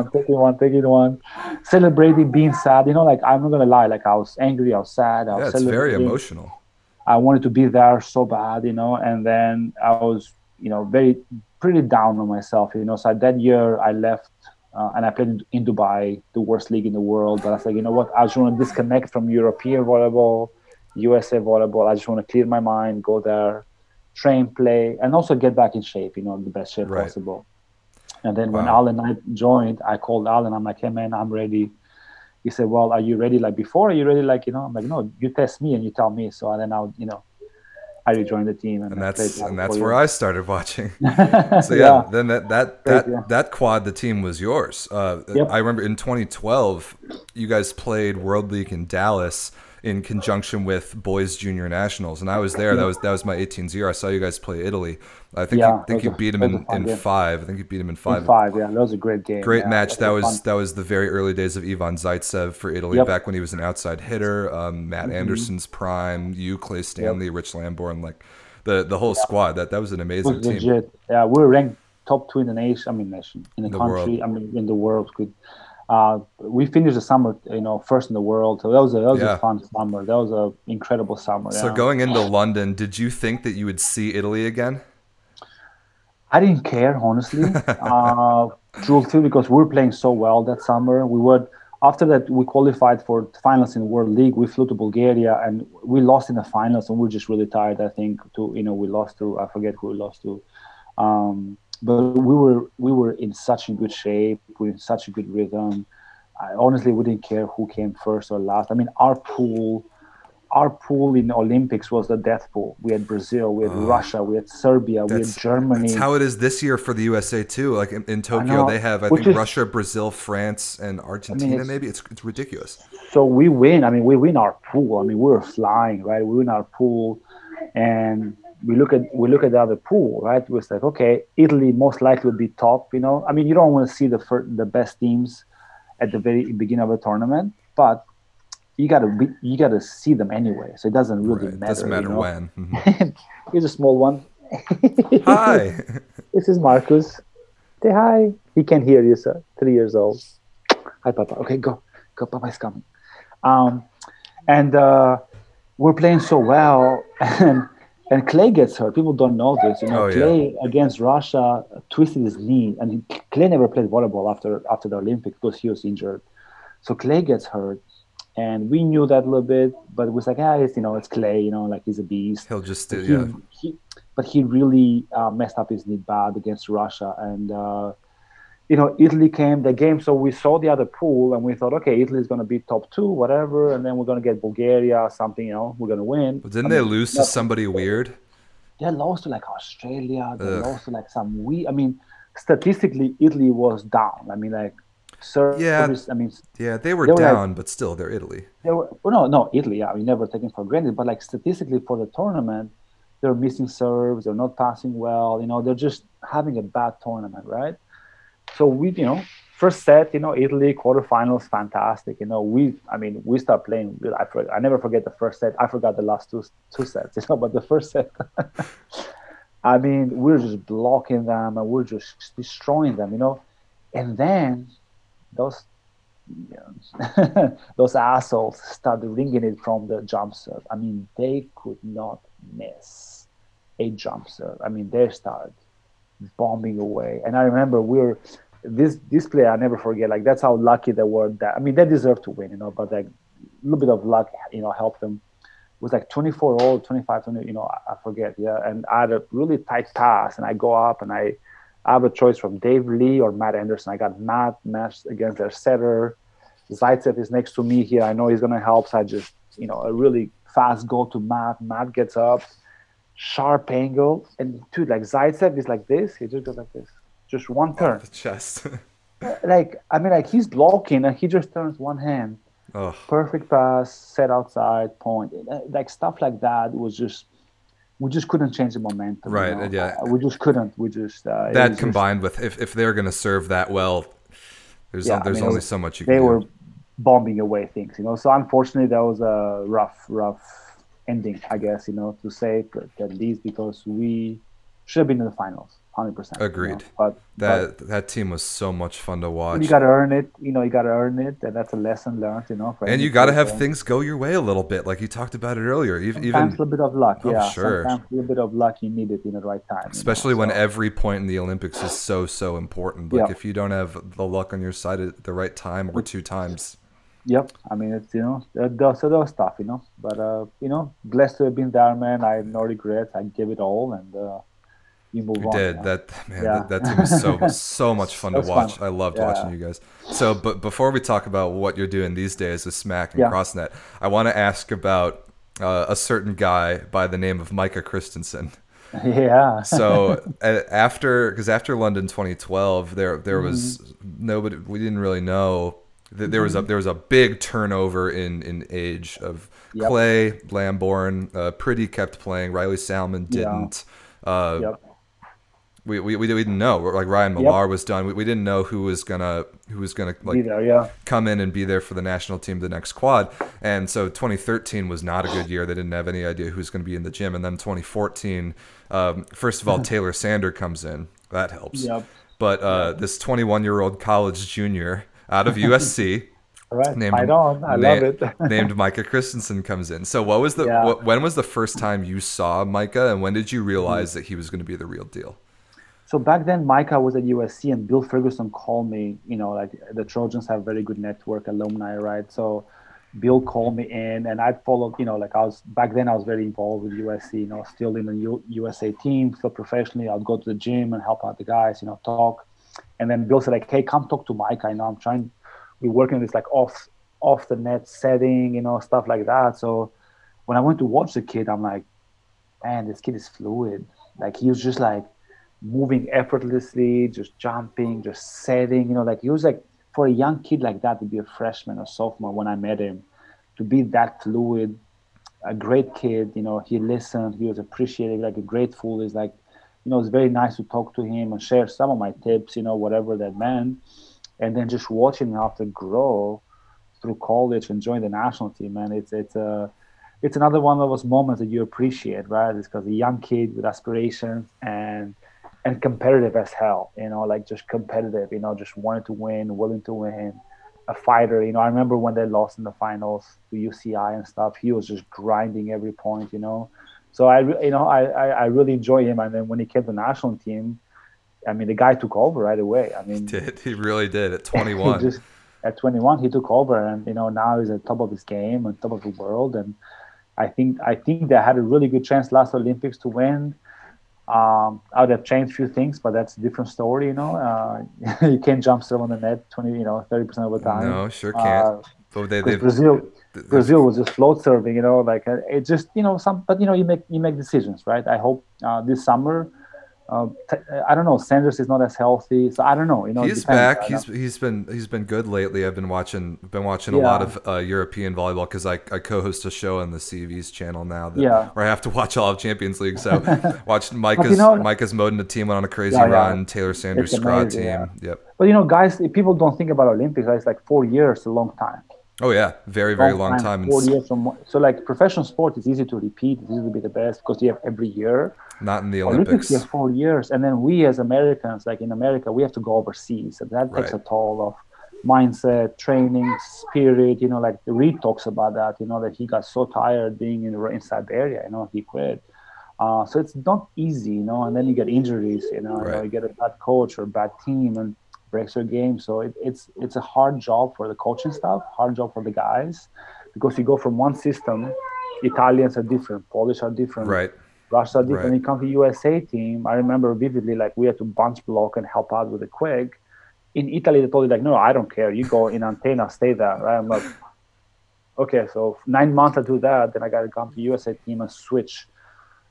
celebrating, being sad. Like, I'm not gonna lie, like I was angry, I was sad, I Yeah, was it's very celebrating. emotional. I wanted to be there so bad, and then I was, very pretty down on myself, So that year I left, and I played in Dubai, the worst league in the world. But I was like, you know what? I just want to disconnect from European volleyball, USA volleyball. I just want to clear my mind, go there, train, play, and also get back in shape, the best shape Right. possible. And then when Wow. Al and I joined, I called Al and I'm like, hey man, I'm ready. He said, well, are you ready like before? Are you ready like, I'm like, no, you test me and you tell me. So then I rejoined the team and I played And for that's where you. I started watching. So Yeah, then great, yeah. that quad, the team was yours. Yep. I remember in 2012, you guys played World League in Dallas in conjunction with Boys Junior Nationals, and I was there. That was my 18th year. I saw you guys play Italy. I think Yeah, you beat them that was a fun in game. five. I think you beat them in In five. 5, yeah, that was a great game. Great Yeah, match. that was fun. That was the very early days of Ivan Zaitsev for Italy, Yep. back when he was an outside hitter. Matt Anderson's prime. You, Clay Yep. Stanley, Rich Lamborn, like the whole squad. That was an It amazing was team legit. Yeah, we were ranked top 2 in the nation. I mean, in the in the world. country. I mean, in the world. Good. We finished the summer, first in the world. So that was a Yeah. fun summer. That was a incredible summer. So Yeah. going into London, did you think that you would see Italy again? I didn't care, honestly, truthfully, because we were playing so well that summer. After that, we qualified for finals in World League. We flew to Bulgaria and we lost in the finals, and we were just really tired. I think we lost to, I forget who we lost to, but we were in such a good shape. We were in such a good rhythm. Honestly, we didn't care who came first or last. I mean, our pool in Olympics was the death pool. We had Brazil, we had Russia, we had Serbia, we had That's Germany. how it is this year for the USA too. Like in Tokyo, know, they have I which think is- Russia, Brazil, France, and Argentina. it's Maybe it's ridiculous. so we win. I mean, we win our pool. I mean, we were flying, right? We win our pool, and we look at the other pool, right? We're like, okay, Italy most likely will be top. I mean, you don't want to see the best teams at the very beginning of a tournament, but you gotta see them anyway. So it doesn't really Right. matter. Doesn't matter when. Mhm. Here's a small one. Hi. This is Marcus. Say hi. He can hear you, sir. 3 years old. Hi, Papa. Okay, go. Papa's coming. And we're playing so well, and Clay gets hurt. People don't know this. Oh, yeah. Clay against Russia twisted his knee, and Clay never played volleyball after the Olympics because he was injured. So Clay gets hurt, and we knew that a little bit, but it was like, it's Clay. Like he's a beast. He'll just But do but he really messed up his knee bad against Russia, and Italy came the game. So we saw the other pool, and we thought, okay, Italy's going to be top 2, whatever, and then we're going to get Bulgaria, something, we're going to win. But didn't they lose to somebody weird? They lost to like Australia. They Ugh. lost to like some weird. I mean, statistically, Italy was down. I mean, like service. I mean, Yeah, they were they were down, but still, they're Italy. they were no Italy. Yeah, we never taken for granted. But like statistically for the tournament, they're missing serves. They're not passing well. They're just having a bad tournament, right? So first set, Italy quarterfinals, fantastic. We start playing. I never forget the first set. I forgot the last two sets, but the first set, I mean, we're just blocking them and we're just destroying them, and then those those assholes started ringing it from the jump serve. I mean, they could not miss a jump serve. I mean, they started bombing away. And I remember this player, I never forget, like that's how lucky they were. That I mean, they deserved to win, but like a little bit of luck, helped them. It was like 24-all, 25, 20, I forget. Yeah. And I had a really tight pass and I go up and I have a choice from Dave Lee or Matt Anderson. I got Matt matched against their setter. Zaitsev is next to me here. I know he's going to help. So I just, a really fast goal to Matt. Matt gets up. sharp angle, and dude, like Zaitsev is like this. He just goes like this, just one Off turn. the chest. Like I mean, like he's blocking and he just turns one hand. Oh, Perfect pass, set outside, point. Like stuff like that was just we just couldn't change the momentum. You right. know, Yeah. we just couldn't. We just it That was just combined with if they're going to serve that well, yeah. I there's mean, only so much you can they do. were bombing away things. You know, so unfortunately, that was a rough ending, I guess. You know, to say it at least because we should have been in the finals, 100%. You know, Agreed. but That team was so much fun to you watch. got to earn it. You know, you got to earn it, and that's a lesson learned. You know, for And any you got to kid. have things go your way a little bit, like you talked about it earlier. Sometimes a Even little bit of luck, oh yeah. sure, Sometimes a little bit of luck, you need it in the right time, you know. especially when So, every point in the Olympics is so important. Like yeah, if you don't have the luck on your side at the right time or it, two times, yep. I mean, it's so that was tough, you know. But blessed to have been there, man. I have no regrets. I gave it all, and you move we on, you did know. that. Man, Yeah, that team was so much fun to that's fun. watch. I loved watching Yeah, you guys. So, but before we talk about what you're doing these days with Smack and yeah, CrossNet, I want to ask about a certain guy by the name of Micah Christensen. yeah. So after London 2012, there Hmm. was nobody. We didn't really know that Hmm. there was a big turnover in age of Yep. Clay, Lamborn, Pretty kept playing. Riley Salmon Yeah. didn't. Uh, Yep. we didn't know. Like Ryan Yep. Millar was done. We didn't know who was gonna Be like there. Yeah. come in and be there for the national team the next quad. And so 2013 was not a good year. They didn't have any idea who's going to be in the gym. And then 2014, first of all, Taylor Sander comes in. That helps. Yep. But Yep. this 21-year-old college junior out of USC All right. Fight named on. I love it. named Micah Christensen comes in. So Yeah. when was the first time you saw Micah, and when did you realize that he was going to be the real deal? So back then, Micah was at USC, and Bill Ferguson called me. You know, like the Trojans have very good network alumni, right? So Bill called me in, and I'd followed. You know, like I was back then, I was very involved with USC. You know, still in the USA team, still professionally. I'd go to the gym and help out the guys. You know, talk. And then Bill said, like, "Hey, come talk to Micah. You know, I'm trying. We're working this like off the net setting. You know, stuff like that." So when I went to watch the kid, I'm like, man, this kid is fluid. Like he was just like moving effortlessly, just jumping, just setting. You know, like he was like for a young kid like that to be a freshman or sophomore when I met him, to be that fluid, a great kid. You know, he listened, he was appreciative, like a grateful. Is like, you know, it's very nice to talk to him and share some of my tips. You know, whatever that meant, and then just watching him after grow through college and join the national team, man. It's another one of those moments that you appreciate, right? It's because a young kid with aspirations and competitive as hell, you know, like just competitive, you know, just wanted to win, willing to win, a fighter. You know, I remember when they lost in the finals to UCI and stuff, he was just grinding every point, you know. So I really enjoy him. And then when he came to the national team, I mean, the guy took over right away. I He mean, did. He really did at he 21. just at 21 he took over, and you know now he's at top of his game and top of the world. And I think they had a really good chance last Olympics to win. I would have changed a few things, but that's a different story. You know, you can't jump serve on the net 30% of the time No, sure can't. because But they've Brazil was just float serving. You know, like it just but you know you make decisions, right? I hope this summer. I don't know. Sanders is not as healthy, so I don't know. You know, it he's depends. back. He's been good lately. I've been watching a lot Yeah, of European volleyball because I co-host a show on the CV's channel now yeah. where I have to watch all of Champions League. So watched But you know, Micah's Moden, the team went on a crazy yeah, yeah, run. Taylor it's Sanders' Scrod amazing. Yeah. team. Yep. But you know, guys, if people don't think about Olympics, right? It's like 4 years, a long time. Oh yeah, very Long long time, time. And 4 years from so like professional sport is easy to repeat, it's easy to be the best because you have every year. not in the Olympics you Olympics. have 4 years, and then we as Americans, like in America, we have to go overseas. So that takes Right. a toll of mindset, training, spirit. You know, like Reed talks about that. You know that he got so tired being in Siberia. You know, he quit. So it's not easy, you know, and then you get injuries, Right. you get a bad coach or a bad team and breaks your game. So it's a hard job for the coaching staff, hard job for the guys, because you go from one system. Italians are different, Polish are different, Right. Russians are different. Right. When you come to USA team, I remember vividly, like we had to bunch block and help out with the quick. In Italy, they told you like, no, I don't care. You go in antenna, stay there. Right? I'm like, okay, so 9 months I do that, then I got to come to USA team and switch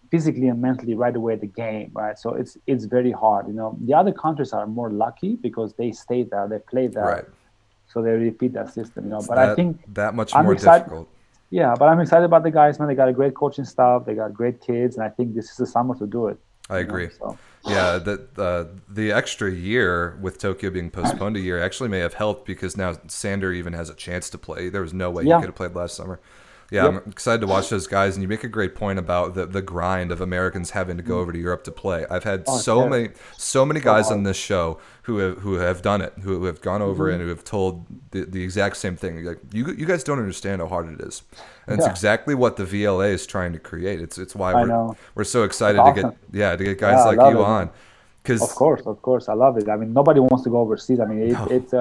physically and mentally right away the game, right? So it's very hard. The other countries are more lucky because they stay there, they play Right. there, so they repeat that system. It's But I think that much I'm more excited. difficult. Yeah, but I'm excited about the guys, man. They got a great coaching staff, they got great kids, and I think this is the summer to do it. I agree. So Yeah, the extra year with Tokyo being postponed a year actually may have helped because now Sander even has a chance to play. There was no way he yeah, could have played last summer. Yeah, I'm yep, excited to watch those guys, and you make a great point about the grind of Americans having to go over to Europe to play. I've had oh, it's so many so guys hard. on this show who have done it, who have gone over Hmm. and who have told the exact same thing. Like you guys don't understand how hard it is, and it's Yeah, exactly what the VLA is trying to create. It's why I know. we're so That's excited awesome. to get Yeah, guys I like love you it, man. on, because Of course, I love it. I mean, nobody wants to go overseas. I mean, no, it's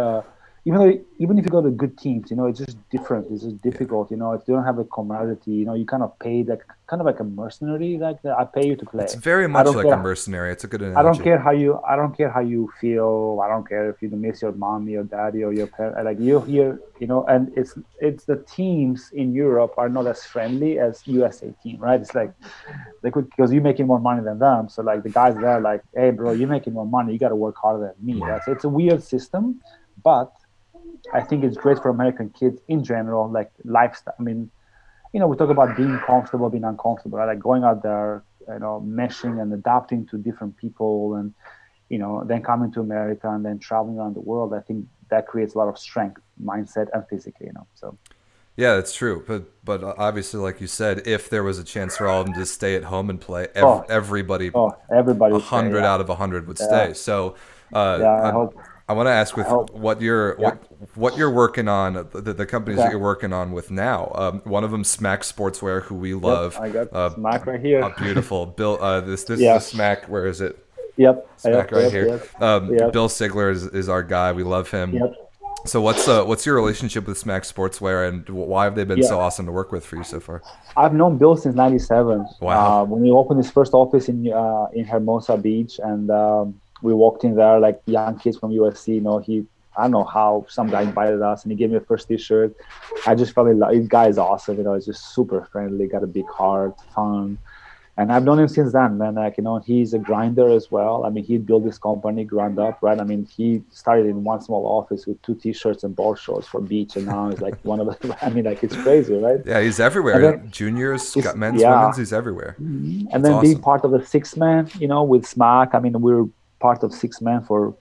even if you go to good teams, it's just different. It's just yeah. difficult. If you don't have the camaraderie, you kind of pay like kind of like a mercenary. Like I pay you to It's play. very I much don't like a care. mercenary. It's a good I don't analogy. care how you. I don't care how you feel. I don't care if you miss your mommy or daddy or your parent. Like you here, and it's the teams in Europe are not as friendly as USA team, right? It's like they could because you're making more money than them. So like the guys there, like, hey, bro, you're making more money. You got to work harder than me, right? So it's a weird system, but I think it's great for American kids in general, like lifestyle. I mean, we talk about being comfortable, being uncomfortable, right? Like going out there, meshing and adapting to different people, and then coming to America and then traveling around the world. I think that creates a lot of strength, mindset, and physically. So Yeah, that's true. But obviously, like you said, if there was a chance for all of them to stay at home and play, oh, everybody, everybody a would say, hundred yeah, out of 100 would yeah, stay. So, yeah. I want to ask I with hope, yeah, what you're working on, the companies that okay, you're working on with now. One of them, Smack Sportswear, who we yep. love. I got Uh, smack right here. Beautiful. Bill, this is a Yeah, Smack. Where is it? yep, Smack right here. yep, yep, Bill Sigler is our guy. We love him. yep. So what's your relationship with Smack Sportswear, and why have they been Yeah, so awesome to work with for you so far? I've known Bill since '97. Wow. When he opened his first office in Hermosa Beach, and we walked in there like young kids from USC. I don't know how some guy invited us, and he gave me a first T-shirt. I just fell in love. This guy is awesome. He's just super friendly, got a big heart, fun. And I've known him since then, man. Like, he's a grinder as well. I mean, he built this company ground up, right? I mean, he started in one small office with 2 T-shirts and board shorts for beach, and now he's like one of the. I mean, like it's crazy, right? Yeah, he's And everywhere. then Juniors, it's got men's, yeah, women's. He's everywhere. and It's then being awesome. part of the six man, with Smack. I mean, we were part of six man for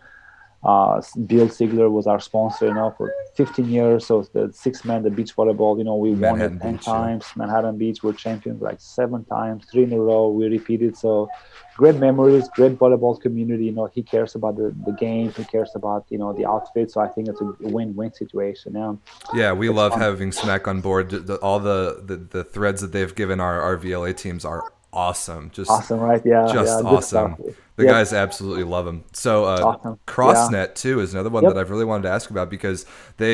Bill Ziegler was our sponsor, for 15 years. So the six man, the beach volleyball, we won Manhattan it 10 Beach. Yeah. times. Manhattan Beach, we're champions like 7 times, 3 in a row. We repeated. So great memories, great volleyball community. He cares about the game. He cares about, the outfit. So I think it's a win-win situation. Yeah, Yeah, we it's love fun. having Smack on board. All the threads that they've given our VLA teams are awesome. Awesome, right? Yeah, Just yeah, good stuff. awesome. The Yep, guys absolutely love him. So awesome. Yeah, CrossNet too is another one that yep. I've really wanted to ask about because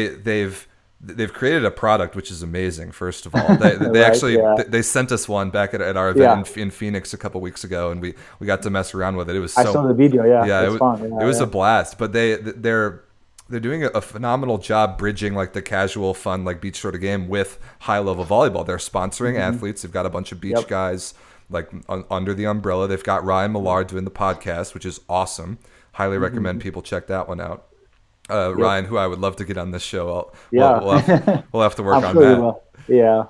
they've created a product which is amazing. First of all, they Right, actually yeah, they sent us one back at our yeah. event in Phoenix a couple weeks ago, and we got to mess around with it. It was I saw so the video. Yeah, yeah, it's fun. it Yeah, was a yeah. blast. But they're doing a phenomenal job bridging like the casual fun like beach sort of game with high level volleyball. They're sponsoring Hmm. athletes. They've got a bunch of beach Yep. guys like under the umbrella. They've got Ryan Millard doing the podcast, which is awesome. Highly recommend Hmm. people check that one out. Yep. Ryan, who I would love to get on this show. Yeah. We'll have to work I'm on sure you that. will. Yeah.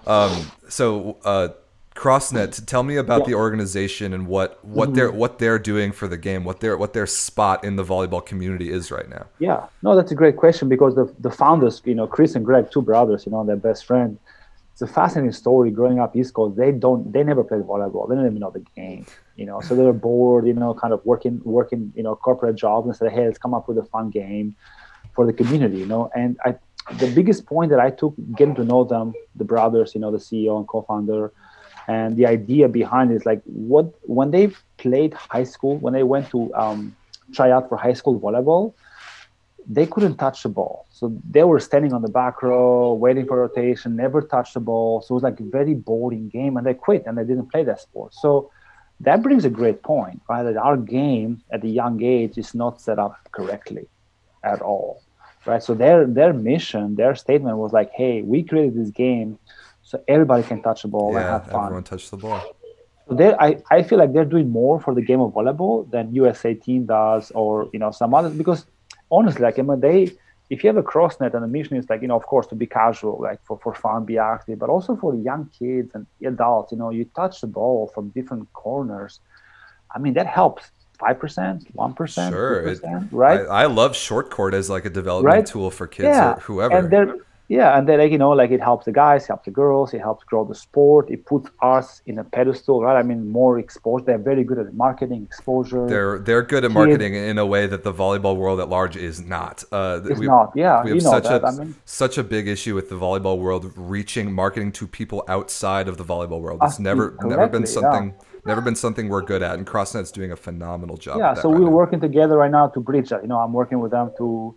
So CrossNet, tell me about Yep. the organization and what Mhm. they're doing for the game, what their spot in the volleyball community is right now. Yeah. No, that's a great question because the founders, Chris and Greg, two brothers, their best friend. It's a fascinating story. Growing up East Coast, they never played volleyball. They didn't even know the game. So they were bored, kind of working, corporate jobs and said, hey, let's come up with a fun game for the community, And the biggest point that I took getting to know them, the brothers, the CEO and co-founder, and the idea behind it is like when they played high school, when they went to try out for high school volleyball, they couldn't touch the ball. So they were standing on the back row, waiting for rotation, never touched the ball. So it was like a very boring game, and they quit and they didn't play that sport. So that brings a great point, right? That our game at a young age is not set up correctly at all, right? So their mission, their statement was like, hey, we created this game so everybody can touch the ball and Yeah, have everyone fun. touched the ball. I feel like they're doing more for the game of volleyball than USA team does, or some others. Because honestly, like, I mean, if you have a cross net, and the mission is like, of course, to be casual, like for fun, be active, but also for young kids and adults. You touch the ball from different corners. I mean, that helps 5%, 1%, Sure. 2%, right? I love short court as like a development Right? tool for kids Yeah, or whoever. and then, like, it helps the guys, helps the girls, it helps grow the sport. It puts us in a pedestal, right? I mean, more exposure. They're very good at marketing exposure. They're good at marketing in a way that the volleyball world at large is not. It's not. Yeah, we have that. such a big issue with the volleyball world reaching marketing to people outside of the volleyball world. It's never been something. Yeah. Never been something we're good at, and CrossNet's doing a phenomenal job. Yeah, so we're working together right now to bridge that. I'm working with them to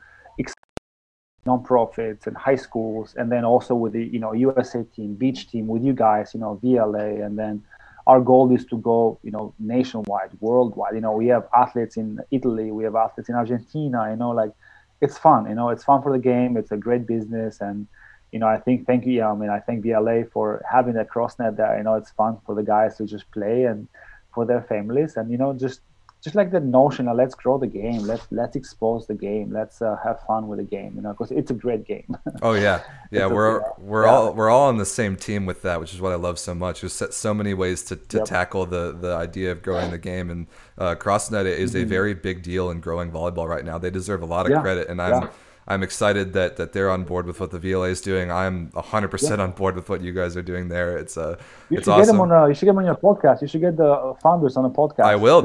nonprofits and high schools, and then also with the USA team, beach team, with you guys, VLA, and then our goal is to go nationwide, worldwide. We have athletes in Italy, we have athletes in Argentina. Like, it's fun. It's fun for the game. It's a great business, and I think thank you. I thank VLA for having that CrossNet there. It's fun for the guys to just play and for their families, and just like that notion of let's grow the game, let's expose the game, let's have fun with the game, because it's a great game. Oh yeah, we're all on the same team with that, which is what I love so much. There's so many ways to tackle the idea of growing the game, and CrossNet is a very big deal in growing volleyball right now. They deserve a lot of credit, and I'm excited that they're on board with what the VLA is doing. I'm 100% on board with what you guys are doing there. It's awesome. You should get them on your podcast. You should get the founders on a podcast. I will.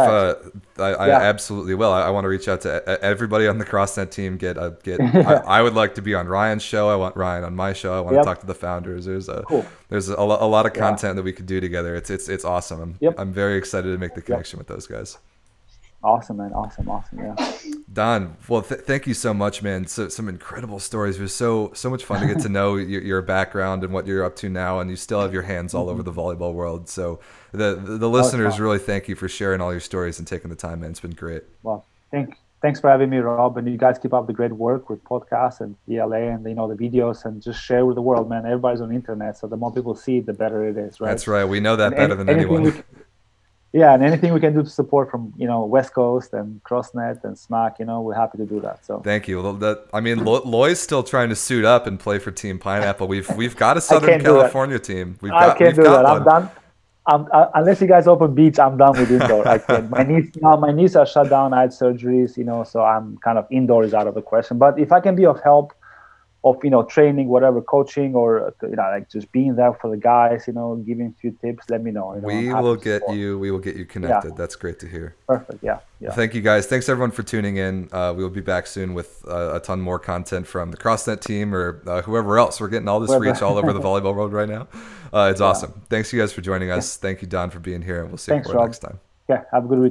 I absolutely will. I want to reach out to everybody on the CrossNet team. I would like to be on Ryan's show. I want Ryan on my show. I want to talk to the founders. There's a lot of content that we could do together. It's awesome. I'm very excited to make the connection with those guys. Awesome, man. Awesome. Yeah. Don, well, thank you so much, man. Some incredible stories. It was so much fun to get to know your background and what you're up to now, and you still have your hands all over the volleyball world. So the listeners really thank you for sharing all your stories and taking the time, man. It's been great. Well, thanks for having me, Rob, and you guys keep up the great work with podcasts and ELA and the videos, and just share with the world, man. Everybody's on the internet, so the more people see it, the better it is, right? That's right. We know that better than anyone. And anything we can do to support from West Coast and CrossNet and SMAC, we're happy to do that. So thank you. Loy's still trying to suit up and play for Team Pineapple. We've got a Southern California team. I can't do that. I'm done. Unless you guys open beach, I'm done with indoor. I can't. My knees are shut down. I had surgeries, so I'm kind of indoor is out of the question. But if I can be of help, of training, whatever, coaching, or like just being there for the guys, giving a few tips, let me know. We will get you connected. Yeah. That's great to hear. Perfect. Yeah. Well, thank you guys. Thanks everyone for tuning in. We will be back soon with a ton more content from the CrossNet team or whoever else. We're getting all this reach all over the volleyball world right now. It's awesome. Thanks you guys for joining us. Thank you, Don, for being here, and we'll see you next time. Yeah. Have a good week.